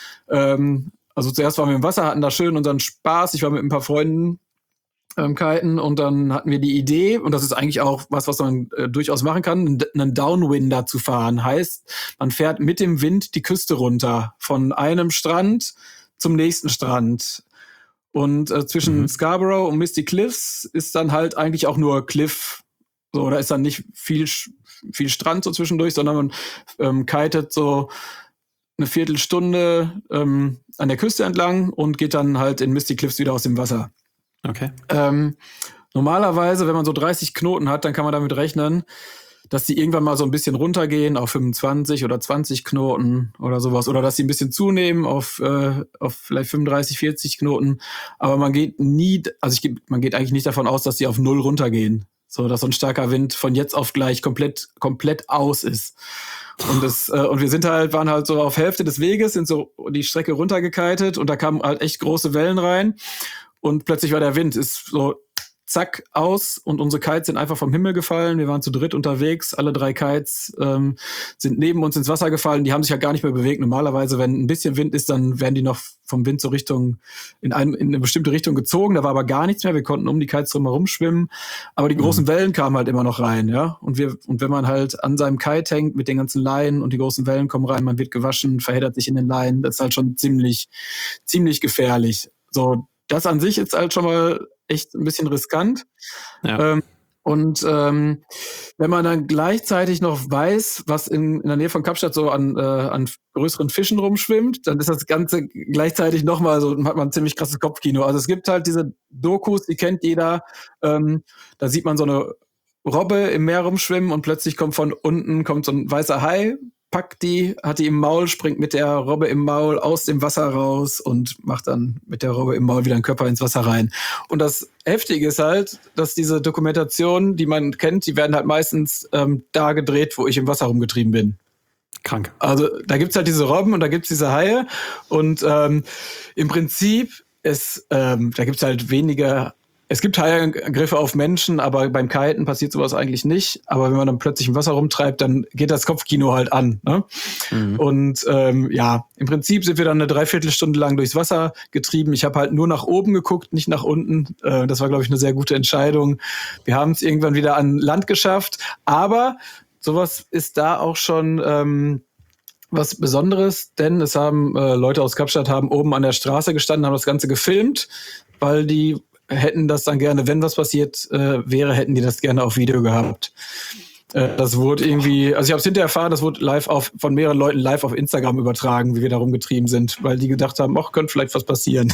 Also zuerst waren wir im Wasser, hatten da schön unseren Spaß. Ich war mit ein paar Freunden kiten, und dann hatten wir die Idee, und das ist eigentlich auch was man durchaus machen kann, einen Downwinder zu fahren. Heißt, man fährt mit dem Wind die Küste runter, von einem Strand zum nächsten Strand. Und zwischen Scarborough und Misty Cliffs ist dann halt eigentlich auch nur Cliff. So, da ist dann nicht viel Strand so zwischendurch, sondern man kitet so eine Viertelstunde an der Küste entlang und geht dann halt in Misty Cliffs wieder aus dem Wasser. Okay. Normalerweise, wenn man so 30 Knoten hat, dann kann man damit rechnen, dass die irgendwann mal so ein bisschen runtergehen auf 25 oder 20 Knoten oder sowas. Oder dass sie ein bisschen zunehmen auf vielleicht 35, 40 Knoten. Aber man geht eigentlich nicht davon aus, dass die auf 0 runtergehen. So, dass so ein starker Wind von jetzt auf gleich komplett aus ist. Und wir waren halt so auf Hälfte des Weges, sind so die Strecke runtergekitet, und da kamen halt echt große Wellen rein, und plötzlich war der Wind, ist so zack aus, und unsere Kites sind einfach vom Himmel gefallen. Wir waren zu dritt unterwegs, alle 3 Kites sind neben uns ins Wasser gefallen. Die haben sich ja gar nicht mehr bewegt. Normalerweise, wenn ein bisschen Wind ist, dann werden die noch vom Wind so in eine bestimmte Richtung gezogen. Da war aber gar nichts mehr. Wir konnten um die Kites drumherum schwimmen, aber die großen Wellen kamen halt immer noch rein, ja. Und wenn man halt an seinem Kite hängt mit den ganzen Leinen und die großen Wellen kommen rein, man wird gewaschen, verheddert sich in den Leinen, das ist halt schon ziemlich gefährlich. So, das an sich ist halt schon mal echt ein bisschen riskant. Ja. Wenn man dann gleichzeitig noch weiß, was in der Nähe von Kapstadt so an größeren Fischen rumschwimmt, dann ist das Ganze gleichzeitig nochmal so, hat man ein ziemlich krasses Kopfkino. Also es gibt halt diese Dokus, die kennt jeder, da sieht man so eine Robbe im Meer rumschwimmen, und plötzlich kommt von unten so ein weißer Hai, hat die im Maul, springt mit der Robbe im Maul aus dem Wasser raus und macht dann mit der Robbe im Maul wieder einen Körper ins Wasser rein. Und das Heftige ist halt, dass diese Dokumentationen, die man kennt, die werden halt meistens da gedreht, wo ich im Wasser rumgetrieben bin. Krank. Also da gibt's halt diese Robben und da gibt's diese Haie, und im Prinzip da gibt's halt weniger. Es gibt Haiangriffe auf Menschen, aber beim Kiten passiert sowas eigentlich nicht. Aber wenn man dann plötzlich im Wasser rumtreibt, dann geht das Kopfkino halt an. Ne? Und im Prinzip sind wir dann eine Dreiviertelstunde lang durchs Wasser getrieben. Ich habe halt nur nach oben geguckt, nicht nach unten. Das war, glaube ich, eine sehr gute Entscheidung. Wir haben es irgendwann wieder an Land geschafft. Aber sowas ist da auch schon was Besonderes, denn es haben Leute aus Kapstadt haben oben an der Straße gestanden, haben das Ganze gefilmt, weil die hätten das dann gerne, wenn was passiert wäre, hätten die das gerne auf Video gehabt. Das wurde irgendwie, also ich habe es hinterher erfahren, das wurde von mehreren Leuten live auf Instagram übertragen, wie wir da rumgetrieben sind, weil die gedacht haben, könnte vielleicht was passieren.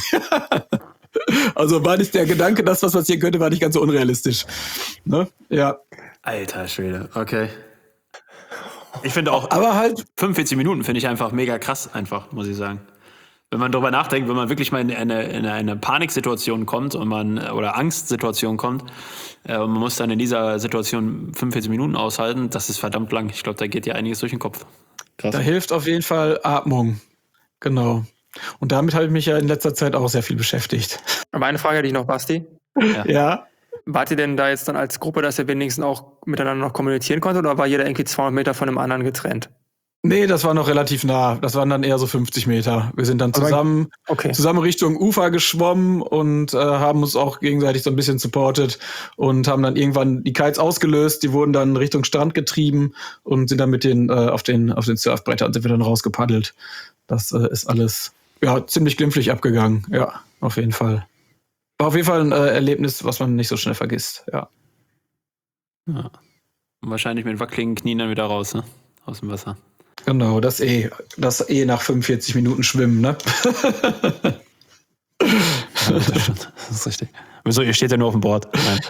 Also war nicht der Gedanke, dass was passieren könnte, war nicht ganz so unrealistisch. Ne? Ja. Alter Schwede, okay. Ich finde auch, aber halt 45 Minuten finde ich einfach mega krass, einfach, muss ich sagen. wenn man drüber nachdenkt, wenn man wirklich mal in eine Paniksituation kommt oder Angstsituation kommt, und man muss dann in dieser Situation 45 Minuten aushalten, das ist verdammt lang. Ich glaube, da geht dir einiges durch den Kopf. Krass. Da hilft auf jeden Fall Atmung. Genau. Und damit habe ich mich ja in letzter Zeit auch sehr viel beschäftigt. Aber eine Frage hätte ich noch, Basti. Ja. Wart ihr denn da jetzt dann als Gruppe, dass ihr wenigstens auch miteinander noch kommunizieren konntet, oder war jeder irgendwie 200 Meter von dem anderen getrennt? Nee, das war noch relativ nah. Das waren dann eher so 50 Meter. Wir sind dann zusammen Richtung Ufer geschwommen und haben uns auch gegenseitig so ein bisschen supportet und haben dann irgendwann die Kites ausgelöst. Die wurden dann Richtung Strand getrieben und sind dann mit den auf den Surfbrettern sind wir dann rausgepaddelt. Das ist alles ziemlich glimpflich abgegangen. Ja, auf jeden Fall. War auf jeden Fall ein Erlebnis, was man nicht so schnell vergisst. Ja. Und wahrscheinlich mit wackeligen Knien dann wieder raus, ne? Aus dem Wasser. Genau, das nach 45 Minuten Schwimmen, ne? Das ist richtig. Wieso, ihr steht ja nur auf dem Board.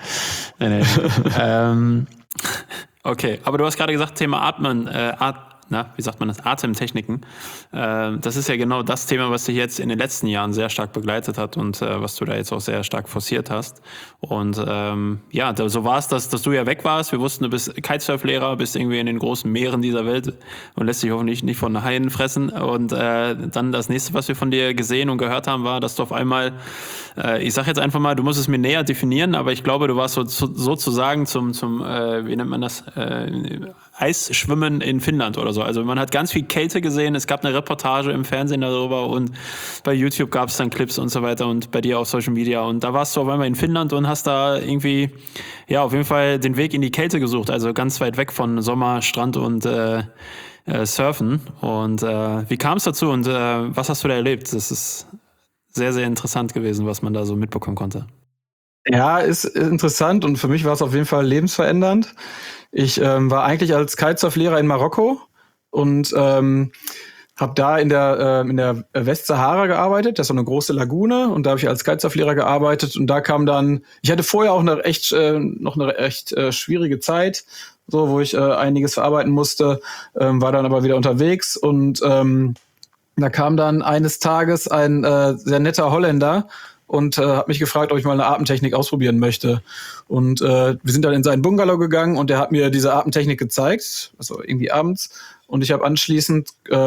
Nein. Okay, aber du hast gerade gesagt, Thema Atmen, wie sagt man das? Atemtechniken. Das ist ja genau das Thema, was dich jetzt in den letzten Jahren sehr stark begleitet hat und was du da jetzt auch sehr stark forciert hast. Und so war es, dass du ja weg warst. Wir wussten, du bist Kitesurf-Lehrer, bist irgendwie in den großen Meeren dieser Welt und lässt dich hoffentlich nicht von Haien fressen. Und dann das nächste, was wir von dir gesehen und gehört haben, war, dass du auf einmal, ich sag jetzt einfach mal, du musst es mir näher definieren, aber ich glaube, du warst sozusagen zum wie nennt man das, Eisschwimmen in Finnland oder so. Also man hat ganz viel Kälte gesehen, es gab eine Reportage im Fernsehen darüber und bei YouTube gab es dann Clips und so weiter und bei dir auf Social Media und da warst du auf einmal in Finnland und hast da irgendwie, auf jeden Fall den Weg in die Kälte gesucht, also ganz weit weg von Sommer, Strand und Surfen. Und wie kam es dazu und was hast du da erlebt? Das ist sehr, sehr interessant gewesen, was man da so mitbekommen konnte. Ja, ist interessant und für mich war es auf jeden Fall lebensverändernd. Ich war eigentlich als Kitesurf-Lehrer in Marokko und habe da in der Westsahara gearbeitet. Das ist so eine große Lagune und da habe ich als Kitesurf-Lehrer gearbeitet und da kam dann, ich hatte vorher auch eine echt schwierige Zeit, so wo ich einiges verarbeiten musste, war dann aber wieder unterwegs und da kam dann eines Tages ein sehr netter Holländer und hat mich gefragt, ob ich mal eine Atemtechnik ausprobieren möchte. Und wir sind dann in seinen Bungalow gegangen und der hat mir diese Atemtechnik gezeigt, also irgendwie abends. Und ich habe anschließend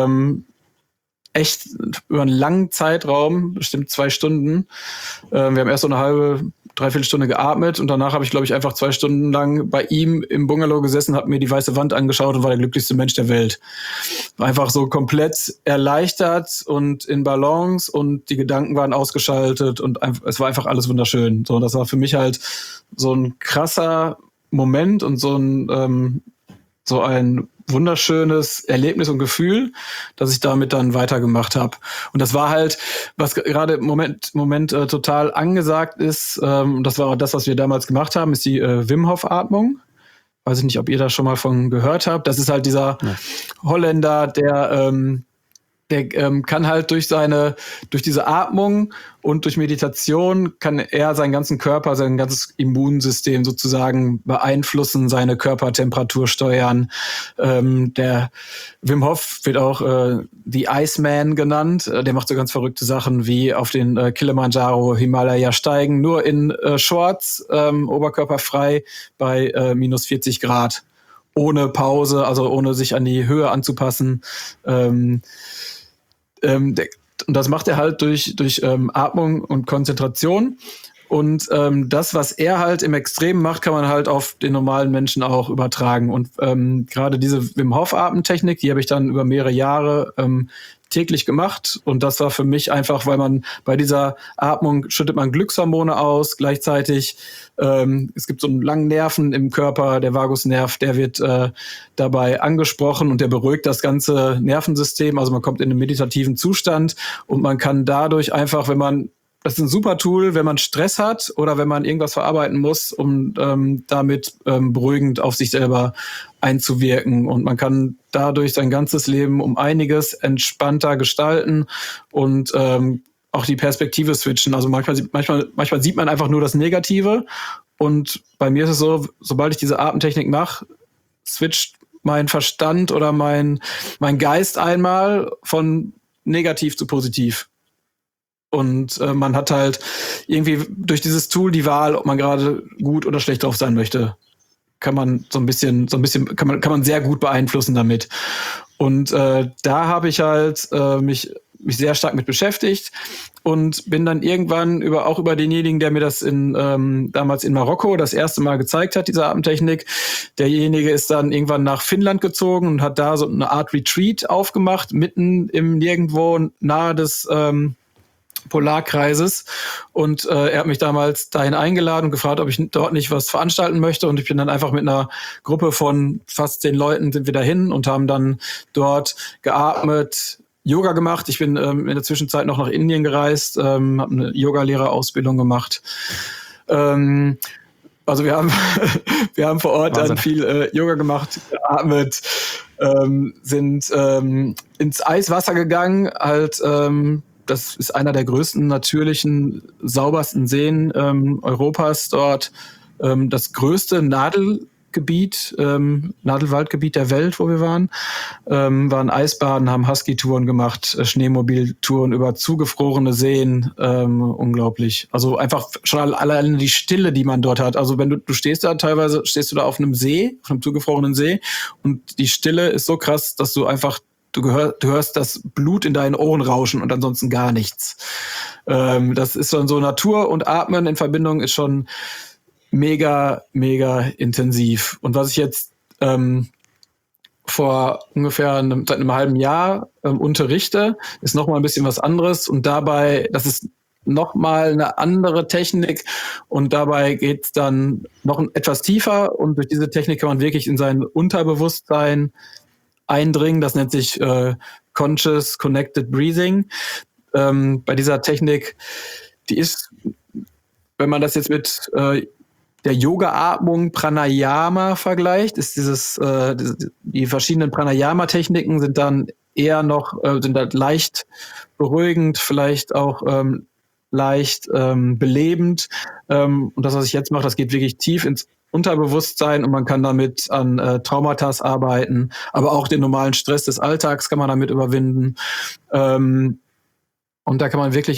echt über einen langen Zeitraum, bestimmt 2 Stunden, wir haben erst so eine dreiviertel Stunde geatmet und danach habe ich, glaube ich, einfach 2 Stunden lang bei ihm im Bungalow gesessen, habe mir die weiße Wand angeschaut und war der glücklichste Mensch der Welt. War einfach so komplett erleichtert und in Balance und die Gedanken waren ausgeschaltet und es war einfach alles wunderschön. So, das war für mich halt so ein krasser Moment und so ein wunderschönes Erlebnis und Gefühl, dass ich damit dann weitergemacht habe. Und das war halt, was gerade im Moment total angesagt ist, und das war auch das, was wir damals gemacht haben, ist die Wim Hof Atmung. Weiß ich nicht, ob ihr da schon mal von gehört habt. Das ist halt dieser Holländer, der kann halt durch diese Atmung und durch Meditation kann er seinen ganzen Körper, sein ganzes Immunsystem sozusagen beeinflussen, seine Körpertemperatur steuern. Der Wim Hof wird auch The Iceman genannt. Der macht so ganz verrückte Sachen wie auf den Kilimanjaro, Himalaya steigen, nur in Shorts, oberkörperfrei bei minus 40 Grad. Ohne Pause, also ohne sich an die Höhe anzupassen. Und das macht er halt durch Atmung und Konzentration. Und das, was er halt im Extrem macht, kann man halt auf den normalen Menschen auch übertragen. Und gerade diese Wim Hof Atemtechnik, die habe ich dann über mehrere Jahre täglich gemacht. Und das war für mich einfach, weil man bei dieser Atmung schüttet man Glückshormone aus. Gleichzeitig es gibt so einen langen Nerven im Körper, der Vagusnerv, der wird dabei angesprochen und der beruhigt das ganze Nervensystem. Also man kommt in einen meditativen Zustand und man kann dadurch einfach, das ist ein super Tool, wenn man Stress hat oder wenn man irgendwas verarbeiten muss, um damit beruhigend auf sich selber einzuwirken. Und man kann dadurch sein ganzes Leben um einiges entspannter gestalten und auch die Perspektive switchen. Also manchmal sieht man einfach nur das Negative. Und bei mir ist es so, sobald ich diese Atemtechnik mache, switcht mein Verstand oder mein Geist einmal von negativ zu positiv. Und man hat halt irgendwie durch dieses Tool die Wahl, ob man gerade gut oder schlecht drauf sein möchte. Kann man kann man sehr gut beeinflussen damit. Und da habe ich halt mich sehr stark mit beschäftigt und bin dann irgendwann über denjenigen, der mir das damals in Marokko das erste Mal gezeigt hat, diese Atemtechnik. Derjenige ist dann irgendwann nach Finnland gezogen und hat da so eine Art Retreat aufgemacht, mitten im Nirgendwo nahe des Polarkreises. Und er hat mich damals dahin eingeladen und gefragt, ob ich dort nicht was veranstalten möchte. Und ich bin dann einfach mit einer Gruppe von fast 10 Leuten sind wir dahin und haben dann dort geatmet, Yoga gemacht. Ich bin in der Zwischenzeit noch nach Indien gereist, habe eine Yogalehrerausbildung gemacht. Also wir haben vor Ort dann viel Yoga gemacht, geatmet, sind ins Eiswasser gegangen, halt das ist einer der größten natürlichen, saubersten Seen Europas dort. Das größte Nadelwaldgebiet der Welt, wo wir waren Eisbaden, haben Husky-Touren gemacht, Schneemobiltouren über zugefrorene Seen, unglaublich. Also einfach schon alleine die Stille, die man dort hat. Also wenn du stehst da auf einem See, auf einem zugefrorenen See und die Stille ist so krass, dass du einfach du hörst das Blut in deinen Ohren rauschen und ansonsten gar nichts. Das ist schon so Natur und Atmen in Verbindung ist schon mega, mega intensiv. Und was ich jetzt vor ungefähr seit einem halben Jahr unterrichte, ist nochmal ein bisschen was anderes. Und dabei, das ist nochmal eine andere Technik und dabei geht's dann noch etwas tiefer und durch diese Technik kann man wirklich in sein Unterbewusstsein eindringen. Das nennt sich Conscious Connected Breathing. Bei dieser Technik, die ist, wenn man das jetzt mit der Yoga-Atmung Pranayama vergleicht, ist die verschiedenen Pranayama-Techniken sind dann eher noch sind halt leicht beruhigend, vielleicht auch leicht belebend. Und das, was ich jetzt mache, das geht wirklich tief ins Unterbewusstsein und man kann damit an Traumata arbeiten, aber auch den normalen Stress des Alltags kann man damit überwinden. Und da kann man wirklich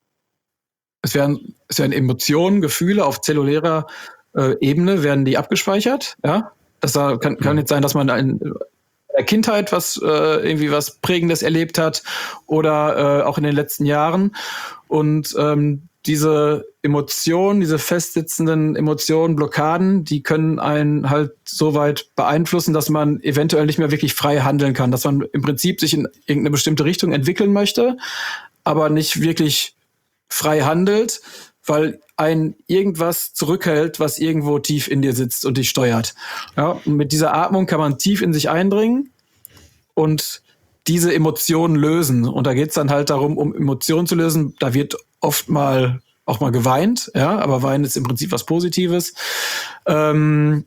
es werden Emotionen, Gefühle auf zellulärer Ebene werden die abgespeichert. Ja, das kann jetzt sein, dass man in der Kindheit irgendwie was Prägendes erlebt hat oder auch in den letzten Jahren. Und diese Emotionen, diese festsitzenden Emotionen, Blockaden, die können einen halt so weit beeinflussen, dass man eventuell nicht mehr wirklich frei handeln kann, dass man im Prinzip sich in irgendeine bestimmte Richtung entwickeln möchte, aber nicht wirklich frei handelt, weil einen irgendwas zurückhält, was irgendwo tief in dir sitzt und dich steuert. Ja, und mit dieser Atmung kann man tief in sich eindringen und diese Emotionen lösen. Und da geht es dann halt darum, um Emotionen zu lösen. Da wird oft auch mal geweint, ja, aber Weinen ist im Prinzip was Positives. Genau,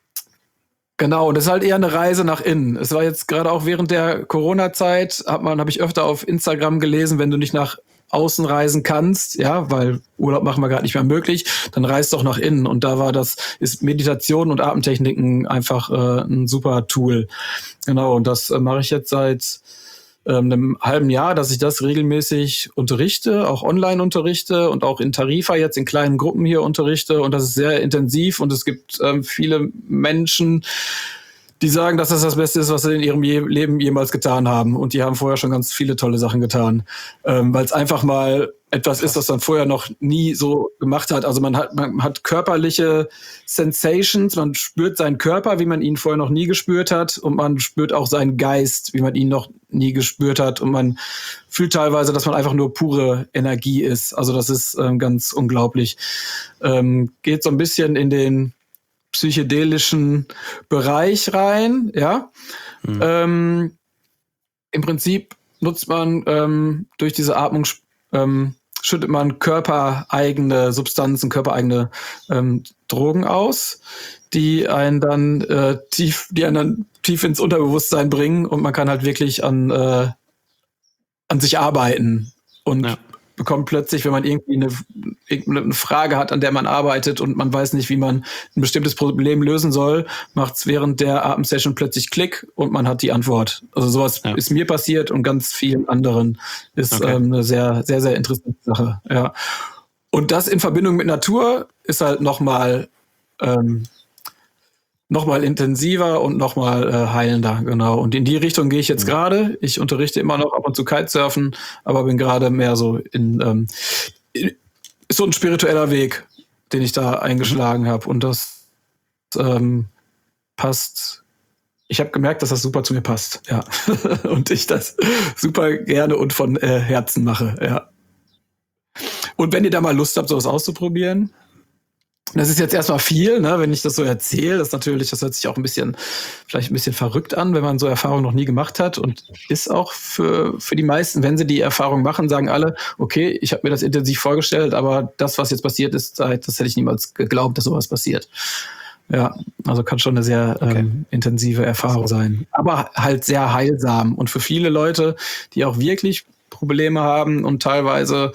und das ist halt eher eine Reise nach innen. Es war jetzt gerade auch während der Corona-Zeit, habe ich öfter auf Instagram gelesen, wenn du nicht nach außen reisen kannst, ja, weil Urlaub machen wir gerade nicht mehr möglich, dann reist doch nach innen. Und da ist Meditation und Atemtechniken einfach ein super Tool. Genau, und das mache ich jetzt seit einem halben Jahr, dass ich das regelmäßig unterrichte, auch online unterrichte und auch in Tarifa jetzt in kleinen Gruppen hier unterrichte. Und das ist sehr intensiv und es gibt viele Menschen, die sagen, dass das das Beste ist, was sie in ihrem Leben jemals getan haben. Und die haben vorher schon ganz viele tolle Sachen getan. Weil es einfach mal etwas ist, was man vorher noch nie so gemacht hat. Also man hat körperliche Sensations, man spürt seinen Körper, wie man ihn vorher noch nie gespürt hat. Und man spürt auch seinen Geist, wie man ihn noch nie gespürt hat. Und man fühlt teilweise, dass man einfach nur pure Energie ist. Also das ist ganz unglaublich. Geht so ein bisschen in den psychedelischen Bereich rein, ja. Im Prinzip nutzt man durch diese Atmung schüttet man körpereigene Substanzen, körpereigene Drogen aus, die einen dann tief ins Unterbewusstsein bringen und man kann halt wirklich an sich arbeiten und bekommt plötzlich, wenn man irgendwie eine Frage hat, an der man arbeitet und man weiß nicht, wie man ein bestimmtes Problem lösen soll, macht es während der Atemsession plötzlich Klick und man hat die Antwort. Also sowas ist mir passiert und ganz vielen anderen. Ist eine sehr, sehr, sehr interessante Sache. Ja. Und das in Verbindung mit Natur ist halt nochmal intensiver und nochmal heilender, genau. Und in die Richtung gehe ich jetzt gerade. Ich unterrichte immer noch ab und zu Kitesurfen, aber bin gerade mehr so in so ein spiritueller Weg, den ich da eingeschlagen habe. Und das passt. Ich habe gemerkt, dass das super zu mir passt, ja. Und ich das super gerne und von Herzen mache, ja. Und wenn ihr da mal Lust habt, sowas auszuprobieren, das ist jetzt erstmal viel, ne, wenn ich das so erzähle. Das hört sich auch vielleicht ein bisschen verrückt an, wenn man so Erfahrungen noch nie gemacht hat. Und ist auch für die meisten, wenn sie die Erfahrung machen, sagen alle, okay, ich habe mir das intensiv vorgestellt, aber das, was jetzt passiert ist, das hätte ich niemals geglaubt, dass sowas passiert. Ja, also kann schon eine sehr intensive Erfahrung sein. Aber halt sehr heilsam. Und für viele Leute, die auch wirklich Probleme haben und teilweise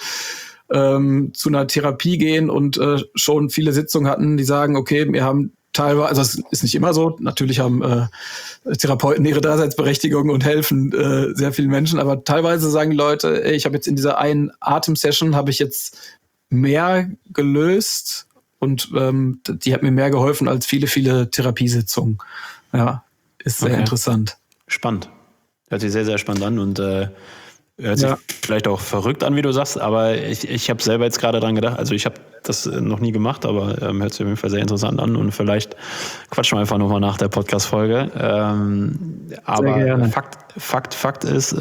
zu einer Therapie gehen und schon viele Sitzungen hatten, die sagen, okay, wir haben teilweise, also es ist nicht immer so, natürlich haben Therapeuten ihre Daseinsberechtigung und helfen sehr vielen Menschen, aber teilweise sagen die Leute, ey, ich habe jetzt in dieser einen Atemsession habe ich jetzt mehr gelöst und die hat mir mehr geholfen als viele, viele Therapiesitzungen. Ja, ist sehr interessant. Spannend. Hört sich sehr, sehr spannend an und hört sich vielleicht auch verrückt an, wie du sagst, aber ich habe selber jetzt gerade dran gedacht, also ich habe das noch nie gemacht, aber hört sich auf jeden Fall sehr interessant an und vielleicht quatschen wir einfach nochmal nach der Podcast-Folge. Aber Fakt ist,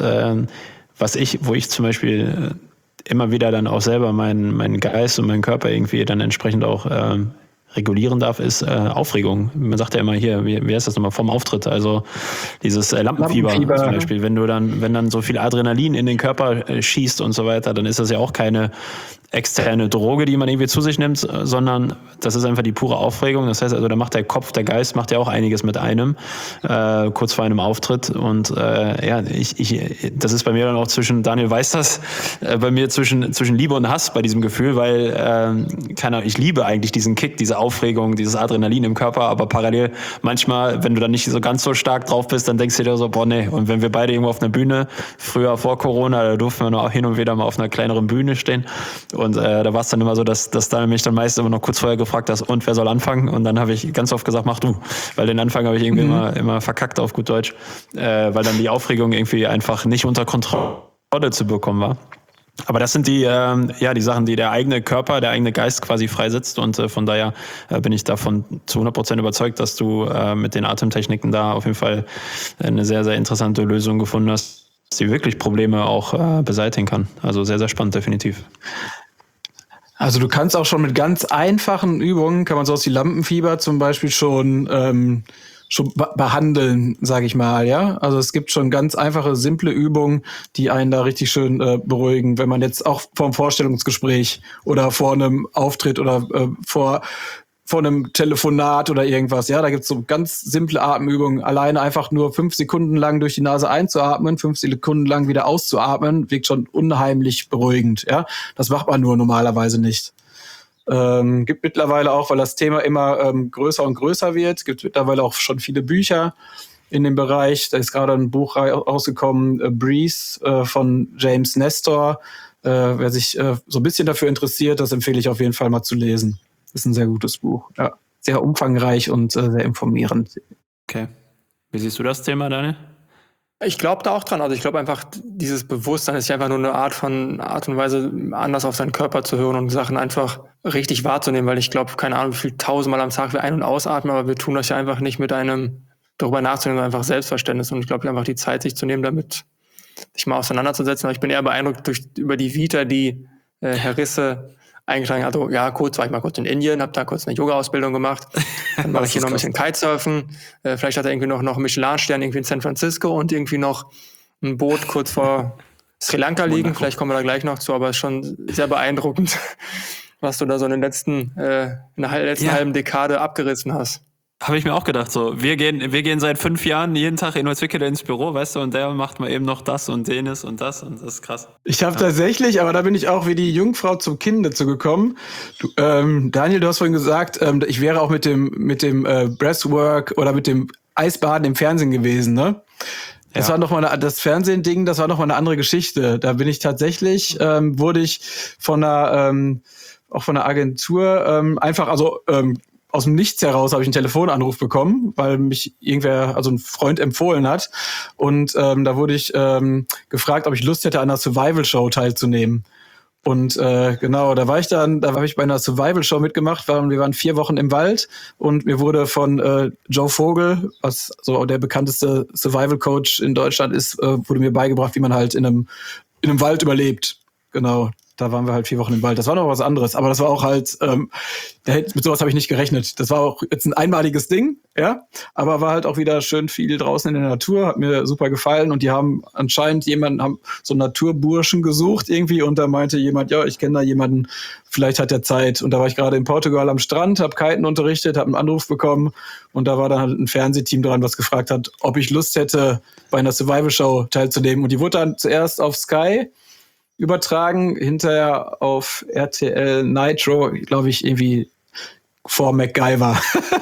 wo ich zum Beispiel immer wieder dann auch selber meinen Geist und meinen Körper irgendwie dann entsprechend auch regulieren darf, ist Aufregung. Man sagt ja immer hier, wie heißt das nochmal, vom Auftritt, also dieses Lampenfieber zum Beispiel. Wenn dann so viel Adrenalin in den Körper schießt und so weiter, dann ist das ja auch keine externe Droge, die man irgendwie zu sich nimmt, sondern das ist einfach die pure Aufregung. Das heißt also, da macht der Kopf, der Geist macht ja auch einiges mit einem, kurz vor einem Auftritt. Und das ist bei mir dann auch Daniel weiß das, bei mir zwischen Liebe und Hass bei diesem Gefühl, weil ich liebe eigentlich diesen Kick, diese Aufregung, dieses Adrenalin im Körper, aber parallel manchmal, wenn du dann nicht so ganz so stark drauf bist, dann denkst du dir so, boah, nee. Und wenn wir beide irgendwo auf einer Bühne, früher vor Corona, da durften wir nur hin und wieder mal auf einer kleineren Bühne stehen. Und da war es dann immer so, dass Daniel mich dann meist immer noch kurz vorher gefragt hat, und wer soll anfangen? Und dann habe ich ganz oft gesagt, mach du. Weil den Anfang habe ich irgendwie immer verkackt auf gut Deutsch. Weil dann die Aufregung irgendwie einfach nicht unter Kontrolle zu bekommen war. Aber das sind die Sachen, die der eigene Körper, der eigene Geist quasi freisetzt. Und von daher bin ich davon zu 100% überzeugt, dass du mit den Atemtechniken da auf jeden Fall eine sehr, sehr interessante Lösung gefunden hast, die wirklich Probleme auch beseitigen kann. Also sehr, sehr spannend, definitiv. Also du kannst auch schon mit ganz einfachen Übungen, kann man sowas wie Lampenfieber zum Beispiel schon behandeln, sage ich mal, ja. Also es gibt schon ganz einfache, simple Übungen, die einen da richtig schön beruhigen, wenn man jetzt auch vor einem Vorstellungsgespräch oder vor einem Auftritt oder vor einem Telefonat oder irgendwas, ja, da gibt's so ganz simple Atemübungen. Alleine einfach nur 5 Sekunden lang durch die Nase einzuatmen, 5 Sekunden lang wieder auszuatmen, wirkt schon unheimlich beruhigend, ja. Das macht man nur normalerweise nicht. Gibt mittlerweile auch, weil das Thema immer größer und größer wird, gibt mittlerweile auch schon viele Bücher in dem Bereich. Da ist gerade ein Buch rausgekommen, Breeze von James Nestor. Wer sich so ein bisschen dafür interessiert, das empfehle ich auf jeden Fall mal zu lesen. Ist ein sehr gutes Buch. Ja, sehr umfangreich und sehr informierend. Okay. Wie siehst du das Thema, Daniel? Ich glaube da auch dran. Also ich glaube einfach, dieses Bewusstsein ist ja einfach nur eine Art und Weise, anders auf seinen Körper zu hören und Sachen einfach richtig wahrzunehmen, weil ich glaube, keine Ahnung, wie viel 1000-mal am Tag wir ein- und ausatmen, aber wir tun das ja einfach nicht mit einem darüber nachzudenken, einfach Selbstverständnis. Und ich glaube, einfach die Zeit, sich zu nehmen, damit sich mal auseinanderzusetzen. Aber ich bin eher beeindruckt über die Vita, die Herr Risse eingetragen hat. Also, ja, kurz war ich mal kurz in Indien, habe da kurz eine Yoga-Ausbildung gemacht. Dann mache ich hier noch ein bisschen Kitesurfen. Vielleicht hat er irgendwie noch einen Michelin-Stern irgendwie in San Francisco und irgendwie noch ein Boot kurz vor Sri Lanka liegen. Vielleicht kommen wir da gleich noch zu, aber es ist schon sehr beeindruckend, was du da so in der letzten halben Dekade abgerissen hast. Habe ich mir auch gedacht, so, wir gehen seit 5 Jahren jeden Tag in Neuwickede ins Büro, weißt du, und der macht mal eben noch das und jenes und das ist krass. Ich habe tatsächlich, aber da bin ich auch wie die Jungfrau zum Kind dazu gekommen. Daniel, du hast vorhin gesagt, ich wäre auch mit dem Breathwork oder mit dem Eisbaden im Fernsehen gewesen, ne? Das war noch mal das Fernsehen-Ding, das war noch mal eine andere Geschichte. Da bin ich tatsächlich, wurde ich von einer Agentur einfach, aus dem Nichts heraus habe ich einen Telefonanruf bekommen, weil mich irgendwer, also ein Freund empfohlen hat. Und da wurde ich gefragt, ob ich Lust hätte, an einer Survival-Show teilzunehmen. Und genau, da habe ich bei einer Survival-Show mitgemacht. Wir waren 4 Wochen im Wald und mir wurde von Joe Vogel, was so der bekannteste Survival-Coach in Deutschland ist, wurde mir beigebracht, wie man halt in einem Wald überlebt. Genau. Da waren wir halt 4 Wochen im Wald. Das war noch was anderes, aber das war auch halt, mit sowas habe ich nicht gerechnet. Das war auch jetzt ein einmaliges Ding, ja, aber war halt auch wieder schön viel draußen in der Natur, hat mir super gefallen und die haben anscheinend haben so einen Naturburschen gesucht irgendwie und da meinte jemand, ja, ich kenne da jemanden, vielleicht hat der Zeit. Und da war ich gerade in Portugal am Strand, habe Kiten unterrichtet, habe einen Anruf bekommen und da war dann halt ein Fernsehteam dran, was gefragt hat, ob ich Lust hätte, bei einer Survival-Show teilzunehmen. Und die wurde dann zuerst auf Sky übertragen, hinterher auf RTL Nitro, glaube ich, irgendwie vor MacGyver.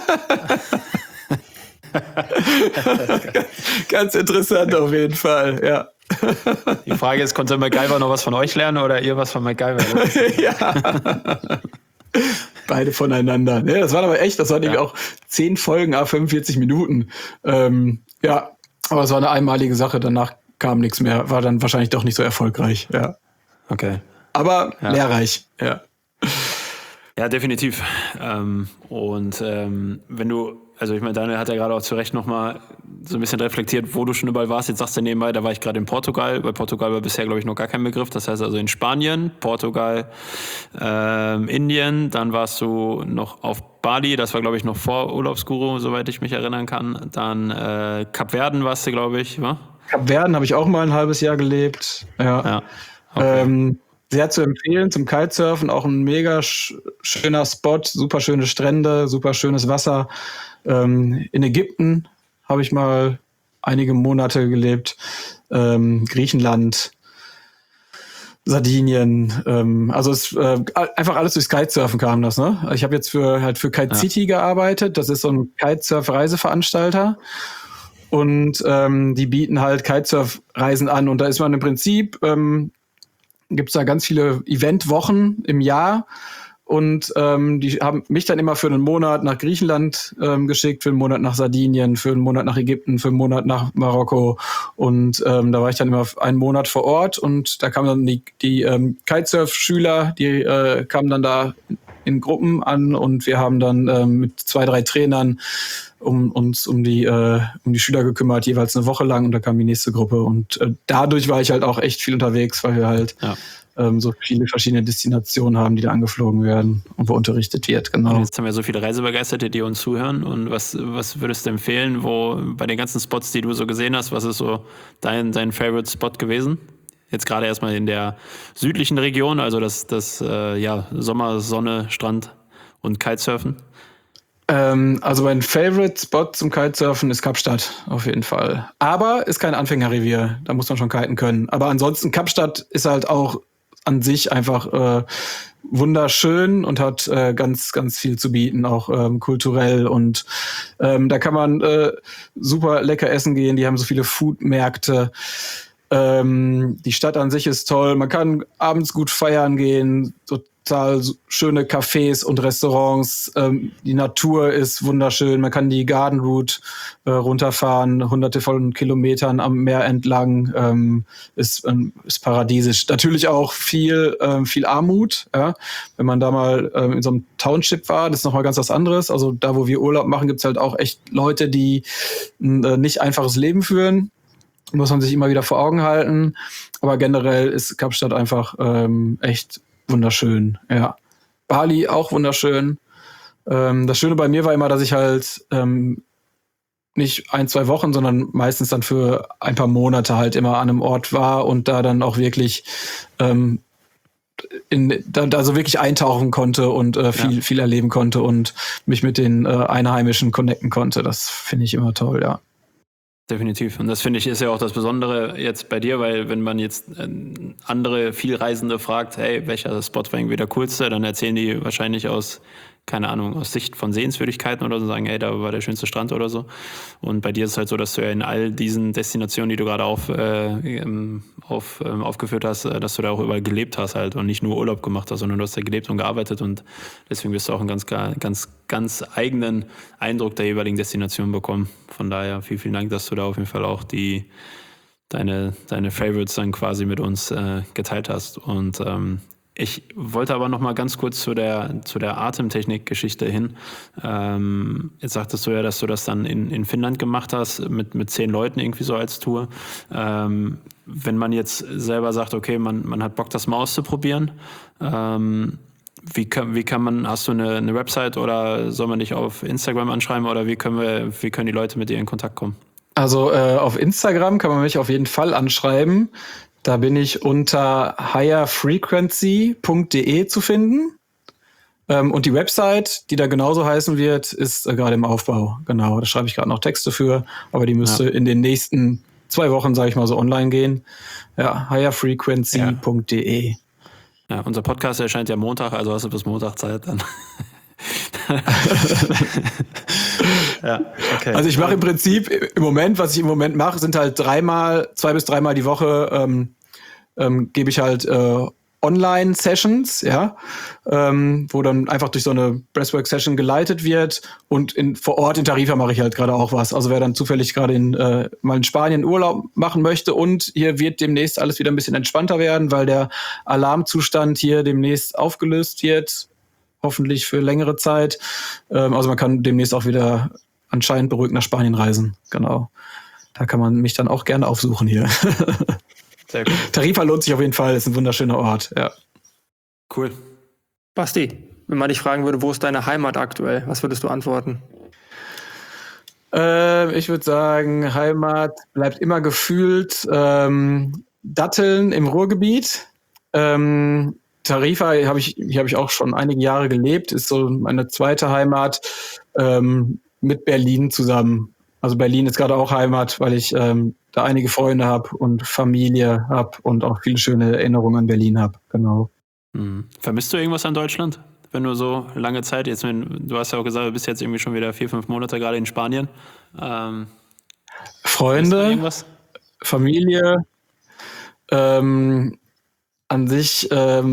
Ganz interessant auf jeden Fall, ja. Die Frage ist, konnte MacGyver noch was von euch lernen oder ihr was von MacGyver? Ja. Beide voneinander. Ja, das waren aber echt, das waren irgendwie auch 10 Folgen, 45 Minuten. Ja, aber es war eine einmalige Sache, danach kam nichts mehr, war dann wahrscheinlich doch nicht so erfolgreich, ja. Okay. Aber lehrreich, ja. Ja, definitiv. Wenn du, also ich meine, Daniel hat ja gerade auch zu Recht nochmal so ein bisschen reflektiert, wo du schon überall warst. Jetzt sagst du nebenbei, da war ich gerade in Portugal. Bei Portugal war bisher, glaube ich, noch gar kein Begriff. Das heißt also in Spanien, Portugal, Indien. Dann warst du noch auf Bali. Das war, glaube ich, noch vor Urlaubsguru, soweit ich mich erinnern kann. Dann Kapverden warst du, glaube ich, wa? Kapverden habe ich auch mal ein halbes Jahr gelebt. Ja. Okay. Sehr zu empfehlen zum Kitesurfen, auch ein mega schöner Spot, super schöne Strände, super schönes Wasser. In Ägypten habe ich mal einige Monate gelebt, Griechenland, Sardinien, also es einfach alles durchs Kitesurfen kam das, ne? Ich habe jetzt für Kite City gearbeitet, das ist so ein Kitesurf-Reiseveranstalter. Und die bieten halt Kitesurf-Reisen an und da ist man im Prinzip gibt's da ganz viele Eventwochen im Jahr und die haben mich dann immer für einen Monat nach Griechenland geschickt, für einen Monat nach Sardinien, für einen Monat nach Ägypten, für einen Monat nach Marokko und da war ich dann immer einen Monat vor Ort und da kamen dann die Kitesurf-Schüler, die kamen dann da in Gruppen an und wir haben dann mit 2, 3 Trainern uns um die Schüler gekümmert, jeweils eine Woche lang und da kam die nächste Gruppe und dadurch war ich halt auch echt viel unterwegs, weil wir halt so viele verschiedene Destinationen haben, die da angeflogen werden und wo unterrichtet wird, genau. Und jetzt haben wir so viele Reisebegeisterte, die uns zuhören und was würdest du empfehlen, wo bei den ganzen Spots, die du so gesehen hast, was ist so dein Favorite Spot gewesen? Jetzt gerade erstmal in der südlichen Region, also das Sommer, Sonne, Strand und Kitesurfen. Also mein Favorite Spot zum Kitesurfen ist Kapstadt, auf jeden Fall. Aber ist kein Anfängerrevier, da muss man schon kiten können. Aber ansonsten, Kapstadt ist halt auch an sich einfach wunderschön und hat ganz, ganz viel zu bieten, auch kulturell. Und da kann man super lecker essen gehen, die haben so viele Foodmärkte. Die Stadt an sich ist toll, man kann abends gut feiern gehen, total schöne Cafés und Restaurants, die Natur ist wunderschön, man kann die Garden Route runterfahren, hunderte von Kilometern am Meer entlang, ist paradiesisch. Natürlich auch viel Armut, ja? Wenn man da mal in so einem Township war, das ist nochmal ganz was anderes, also da, wo wir Urlaub machen, gibt's halt auch echt Leute, die ein nicht einfaches Leben führen. Muss man sich immer wieder vor Augen halten. Aber generell ist Kapstadt einfach echt wunderschön. Ja. Bali auch wunderschön. Das Schöne bei mir war immer, dass ich halt nicht 1, 2 Wochen, sondern meistens dann für ein paar Monate halt immer an einem Ort war und da dann auch wirklich da so wirklich eintauchen konnte und viel erleben konnte und mich mit den Einheimischen connecten konnte. Das finde ich immer toll, ja. Definitiv. Und das finde ich ist ja auch das Besondere jetzt bei dir, weil wenn man jetzt andere Vielreisende fragt, hey, welcher Spot war irgendwie der coolste, dann erzählen die wahrscheinlich aus Sicht von Sehenswürdigkeiten oder so, sagen, hey, da war der schönste Strand oder so. Und bei dir ist es halt so, dass du ja in all diesen Destinationen, die du gerade aufgeführt hast, dass du da auch überall gelebt hast halt und nicht nur Urlaub gemacht hast, sondern du hast da gelebt und gearbeitet und deswegen wirst du auch einen ganz eigenen Eindruck der jeweiligen Destination bekommen. Von daher vielen Dank, dass du da auf jeden Fall auch deine Favorites dann quasi mit uns geteilt hast. Und ich wollte aber noch mal ganz kurz zu der Atemtechnik-Geschichte hin. Jetzt sagtest du ja, dass du das dann in Finnland gemacht hast, mit 10 Leuten irgendwie so als Tour. Wenn man jetzt selber sagt, okay, man hat Bock, das mal auszuprobieren, wie kann man, hast du eine Website oder soll man dich auf Instagram anschreiben oder wie können die Leute mit dir in Kontakt kommen? Also auf Instagram kann man mich auf jeden Fall anschreiben. Da bin ich unter higherfrequency.de zu finden. Und die Website, die da genauso heißen wird, ist gerade im Aufbau. Genau, da schreibe ich gerade noch Texte für, aber die müsste in den nächsten 2 Wochen, sage ich mal so, online gehen. Ja, higherfrequency.de. Ja, unser Podcast erscheint ja Montag, also hast du bis Montag Zeit dann. Ja, okay. Also ich mache im Prinzip was ich im Moment mache, sind halt 2 bis 3 Mal die Woche gebe ich halt Online-Sessions, ja, wo dann einfach durch so eine Breathwork-Session geleitet wird und vor Ort in Tarifa mache ich halt gerade auch was. Also wer dann zufällig gerade mal in Spanien Urlaub machen möchte und hier wird demnächst alles wieder ein bisschen entspannter werden, weil der Alarmzustand hier demnächst aufgelöst wird, hoffentlich für längere Zeit. Also man kann demnächst auch wieder anscheinend beruhigt nach Spanien reisen. Genau. Da kann man mich dann auch gerne aufsuchen hier. Sehr gut. Tarifa lohnt sich auf jeden Fall. Ist ein wunderschöner Ort. Ja. Cool. Basti, wenn man dich fragen würde, wo ist deine Heimat aktuell? Was würdest du antworten? Ich würde sagen, Heimat bleibt immer gefühlt Datteln im Ruhrgebiet. Tarifa habe ich auch schon einige Jahre gelebt, ist so meine zweite Heimat mit Berlin zusammen. Also Berlin ist gerade auch Heimat, weil ich da einige Freunde habe und Familie habe und auch viele schöne Erinnerungen an Berlin habe. Genau. Vermisst du irgendwas an Deutschland? Wenn du so lange Zeit, du hast ja auch gesagt, du bist jetzt irgendwie schon wieder 4-5 Monate gerade in Spanien. Freunde, Familie, an sich,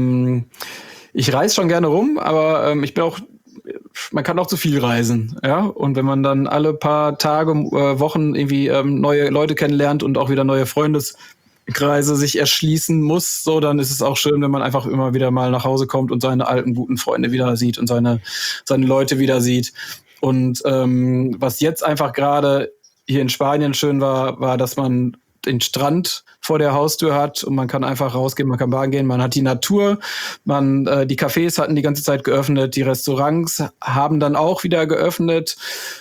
ich reise schon gerne rum, aber man kann auch zu viel reisen, ja. Und wenn man dann alle paar Tage, Wochen irgendwie neue Leute kennenlernt und auch wieder neue Freundeskreise sich erschließen muss, so, dann ist es auch schön, wenn man einfach immer wieder mal nach Hause kommt und seine alten guten Freunde wieder sieht und seine Leute wieder sieht. Und was jetzt einfach gerade hier in Spanien schön war, dass man den Strand vor der Haustür hat und man kann einfach rausgehen, man kann baden gehen, man hat die Natur, die Cafés hatten die ganze Zeit geöffnet, die Restaurants haben dann auch wieder geöffnet.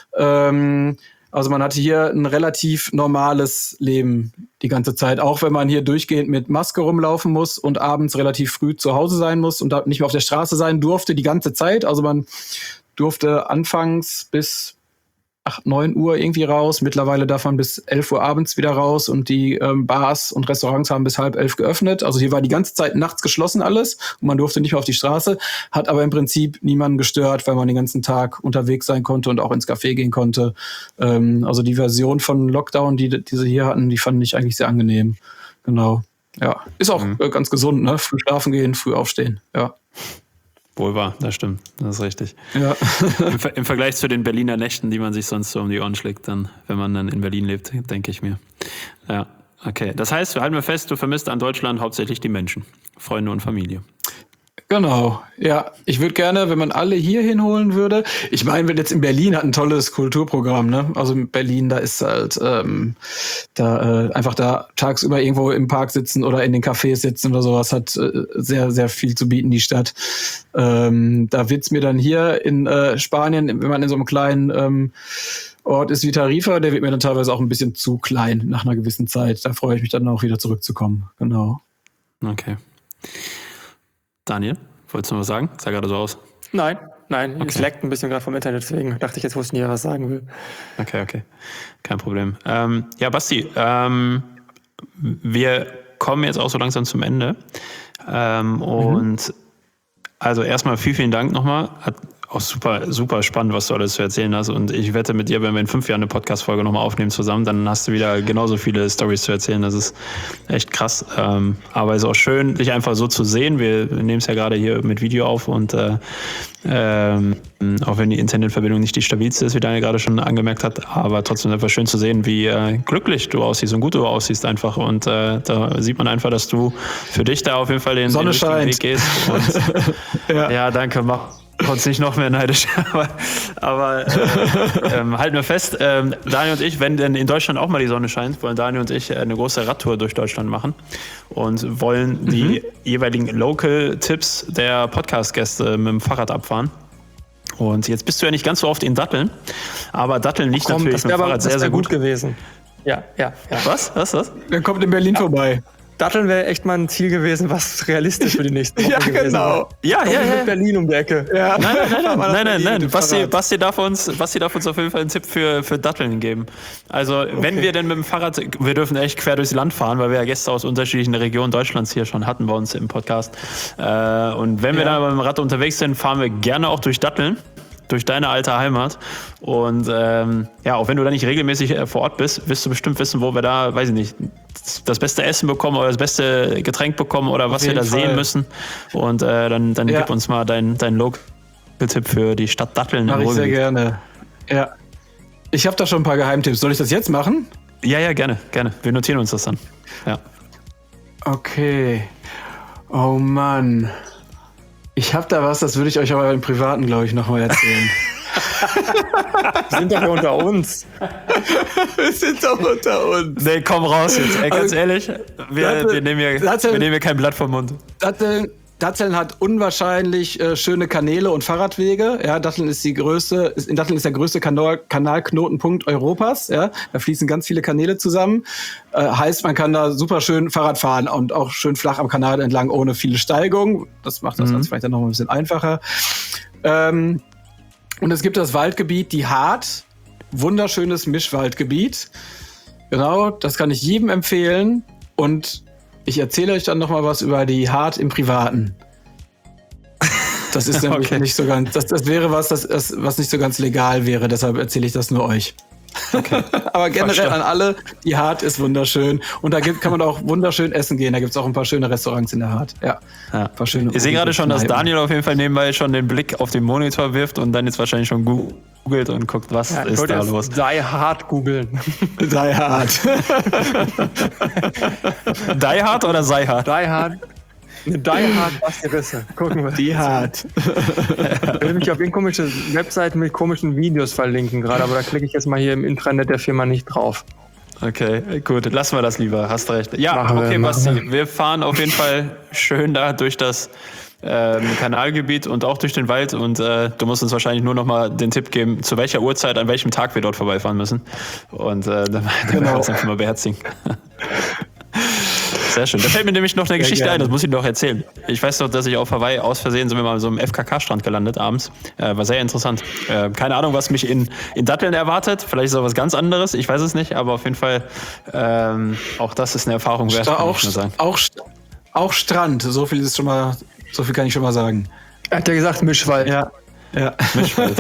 Also man hatte hier ein relativ normales Leben die ganze Zeit, auch wenn man hier durchgehend mit Maske rumlaufen muss und abends relativ früh zu Hause sein muss und da nicht mehr auf der Straße sein durfte die ganze Zeit. Also man durfte anfangs bis 8, 9 Uhr irgendwie raus. Mittlerweile darf man bis 11 Uhr abends wieder raus und die Bars und Restaurants haben bis 10:30 geöffnet. Also hier war die ganze Zeit nachts geschlossen alles und man durfte nicht mehr auf die Straße, hat aber im Prinzip niemanden gestört, weil man den ganzen Tag unterwegs sein konnte und auch ins Café gehen konnte. Also die Version von Lockdown, die sie hier hatten, die fand ich eigentlich sehr angenehm. Genau. Ja, ist auch ganz gesund, ne? Früh schlafen gehen, früh aufstehen. Ja. Wohl wahr, das stimmt, das ist richtig. Ja. Im Vergleich zu den Berliner Nächten, die man sich sonst so um die Ohren schlägt, wenn man dann in Berlin lebt, denke ich mir. Ja, okay. Das heißt, wir halten fest, du vermisst an Deutschland hauptsächlich die Menschen, Freunde und Familie. Genau, ja. Ich würde gerne, wenn man alle hier hinholen würde. Ich meine, wenn jetzt in Berlin hat ein tolles Kulturprogramm, ne? Also in Berlin, da ist halt einfach da tagsüber irgendwo im Park sitzen oder in den Cafés sitzen oder sowas, hat sehr, sehr viel zu bieten, die Stadt. Da wird's mir dann hier in Spanien, wenn man in so einem kleinen Ort ist wie Tarifa, der wird mir dann teilweise auch ein bisschen zu klein nach einer gewissen Zeit. Da freue ich mich dann auch wieder zurückzukommen. Genau. Okay. Daniel, wolltest du noch was sagen? Sah gerade so aus. Nein, es leckt ein bisschen gerade vom Internet, deswegen dachte ich, jetzt wusste ich nicht, was ich sagen will. Okay. Kein Problem. Ja, Basti, wir kommen jetzt auch so langsam zum Ende. Und also erstmal vielen Dank nochmal. Hat auch super, super spannend, was du alles zu erzählen hast. Und ich wette mit dir, wenn wir in 5 Jahren eine Podcast-Folge nochmal aufnehmen zusammen, dann hast du wieder genauso viele Storys zu erzählen. Das ist echt krass. Aber es ist auch schön, dich einfach so zu sehen. Wir nehmen es ja gerade hier mit Video auf und auch wenn die Internetverbindung nicht die stabilste ist, wie Daniel gerade schon angemerkt hat, aber trotzdem einfach schön zu sehen, wie glücklich du aussiehst und gut du aussiehst einfach. Und da sieht man einfach, dass du für dich da auf jeden Fall den richtigen Weg gehst. Und, ja, danke, mach uns nicht noch mehr neidisch, aber halten wir fest, Daniel und ich, wenn denn in Deutschland auch mal die Sonne scheint, wollen Daniel und ich eine große Radtour durch Deutschland machen und wollen die jeweiligen Local-Tipps der Podcast-Gäste mit dem Fahrrad abfahren. Und jetzt bist du ja nicht ganz so oft in Datteln, aber Datteln liegt natürlich mit dem Fahrrad sehr, sehr gut gewesen. Ja. Was? Dann kommt in Berlin vorbei. Datteln wäre echt mal ein Ziel gewesen, was realistisch für die nächsten Wochen gewesen genau. Ja. Mit Berlin um die Ecke. Ja. Nein. Basti darf uns auf jeden Fall einen Tipp für Datteln geben. Also, wenn wir denn mit dem Fahrrad, wir dürfen echt quer durchs Land fahren, weil wir ja Gäste aus unterschiedlichen Regionen Deutschlands hier schon hatten bei uns im Podcast. Und wenn wir dann mit dem Rad unterwegs sind, fahren wir gerne auch durch Datteln. Durch deine alte Heimat. Und auch wenn du da nicht regelmäßig vor Ort bist, wirst du bestimmt wissen, wo wir da, weiß ich nicht, das beste Essen bekommen oder das beste Getränk bekommen oder was wir da sehen müssen. Und dann gib uns mal dein Local-Tipp für die Stadt Datteln. Mach ich sehr gerne. Ja. Ich habe da schon ein paar Geheimtipps. Soll ich das jetzt machen? Ja, gerne. Wir notieren uns das dann. Ja. Okay. Oh Mann. Ich habe da was, das würde ich euch aber im Privaten, glaube ich, nochmal erzählen. Wir sind doch hier unter uns. Wir sind doch unter uns. Nee, komm raus jetzt. Ey, ganz ehrlich, wir nehmen hier kein Blatt vom Mund. Datteln hat unwahrscheinlich schöne Kanäle und Fahrradwege. Ja, Datteln ist der größte Kanalknotenpunkt Europas. Ja, da fließen ganz viele Kanäle zusammen. Heißt, man kann da super schön Fahrrad fahren und auch schön flach am Kanal entlang ohne viele Steigung. Das macht das vielleicht dann noch ein bisschen einfacher. Und es gibt das Waldgebiet Die Hart. Wunderschönes Mischwaldgebiet. Genau, das kann ich jedem empfehlen. Und ich erzähle euch dann noch mal was über die Hart im Privaten. Das ist nämlich nicht so ganz, das wäre was nicht so ganz legal wäre, deshalb erzähle ich das nur euch. Okay. Aber generell an alle, die Hart ist wunderschön und da kann man auch wunderschön essen gehen. Da gibt es auch ein paar schöne Restaurants in der Hart. Ja. Ein paar schöne. Ich sehe gerade schon, dass Daniel auf jeden Fall nebenbei schon den Blick auf den Monitor wirft und dann jetzt wahrscheinlich schon googelt und guckt, was ist da los. Die Hart googeln. Die Hart. Die Hart oder Sei Hart? Die Hart. Die Hart Basti Risse. Gucken wir. Die Hart. Ich will mich auf irgendeine Webseiten mit komischen Videos verlinken gerade, aber da klicke ich jetzt mal hier im Intranet der Firma nicht drauf. Okay, gut, lassen wir das lieber, hast recht. Ja, Basti, wir fahren auf jeden Fall schön da durch das Kanalgebiit und auch durch den Wald und du musst uns wahrscheinlich nur noch mal den Tipp geben, zu welcher Uhrzeit, an welchem Tag wir dort vorbeifahren müssen und dann werden wir uns einfach mal beherzigen. Sehr schön. Da fällt mir nämlich noch eine Geschichte ein, das muss ich noch erzählen. Ich weiß doch, dass ich auf Hawaii aus Versehen sind wir mal so im FKK-Strand gelandet abends. War sehr interessant. Keine Ahnung, was mich in Datteln erwartet. Vielleicht ist auch was ganz anderes. Ich weiß es nicht, aber auf jeden Fall auch das ist eine Erfahrung wert. Auch Strand. So viel kann ich schon mal sagen. Er hat ja gesagt Mischwald. Ja. Mischwald.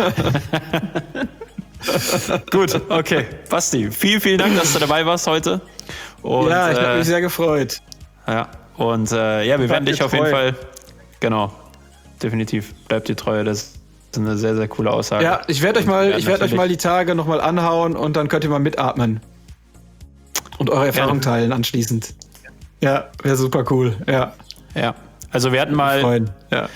Gut, okay. Basti, vielen Dank, dass du dabei warst heute. Und, ich habe mich sehr gefreut. Ja, und wir werden dich auf jeden Fall, genau, definitiv, bleibt dir treu, das ist eine sehr, sehr coole Aussage. Ja, ich werde euch mal die Tage nochmal anhauen und dann könnt ihr mal mitatmen. Und eure Erfahrung teilen anschließend. Ja, wäre super cool, ja. Ja, also wir hatten mal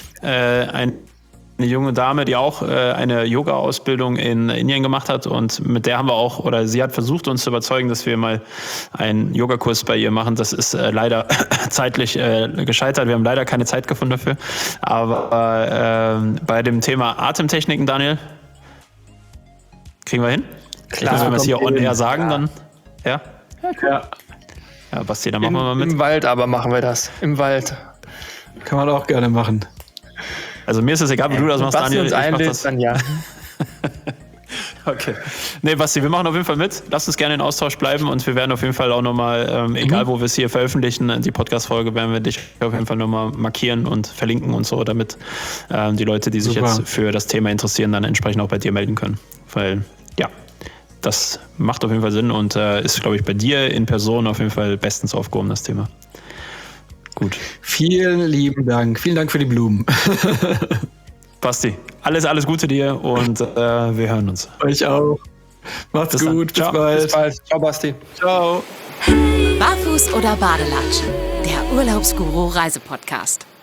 eine junge Dame, die auch eine Yoga-Ausbildung in Indien gemacht hat und mit der haben wir auch, oder sie hat versucht uns zu überzeugen, dass wir mal einen Yogakurs bei ihr machen. Das ist leider zeitlich gescheitert. Wir haben leider keine Zeit gefunden dafür. Aber bei dem Thema Atemtechniken, Daniel, kriegen wir hin? Klar. Wenn wir es hier on air sagen, dann ja? Ja. Ja, Basti, dann machen wir mal mit. Im Wald aber machen wir das. Im Wald. Kann man auch gerne machen. Also mir ist es egal, wie du das machst, Daniel. Ich mach das. Dann ja. Okay. Nee, Basti, wir machen auf jeden Fall mit. Lass uns gerne in Austausch bleiben und wir werden auf jeden Fall auch nochmal, egal wo wir es hier veröffentlichen, die Podcast-Folge, werden wir dich auf jeden Fall nochmal markieren und verlinken und so, damit die Leute, die sich jetzt für das Thema interessieren, dann entsprechend auch bei dir melden können. Weil, ja, das macht auf jeden Fall Sinn und ist, glaube ich, bei dir in Person auf jeden Fall bestens aufgehoben, das Thema. Gut. Vielen lieben Dank. Vielen Dank für die Blumen. Basti, alles Gute dir und wir hören uns. Euch auch. Macht's gut. Bis bald. Bis bald. Ciao, Basti. Ciao. Barfuß oder Badelatschen? Der Urlaubsguru Reisepodcast.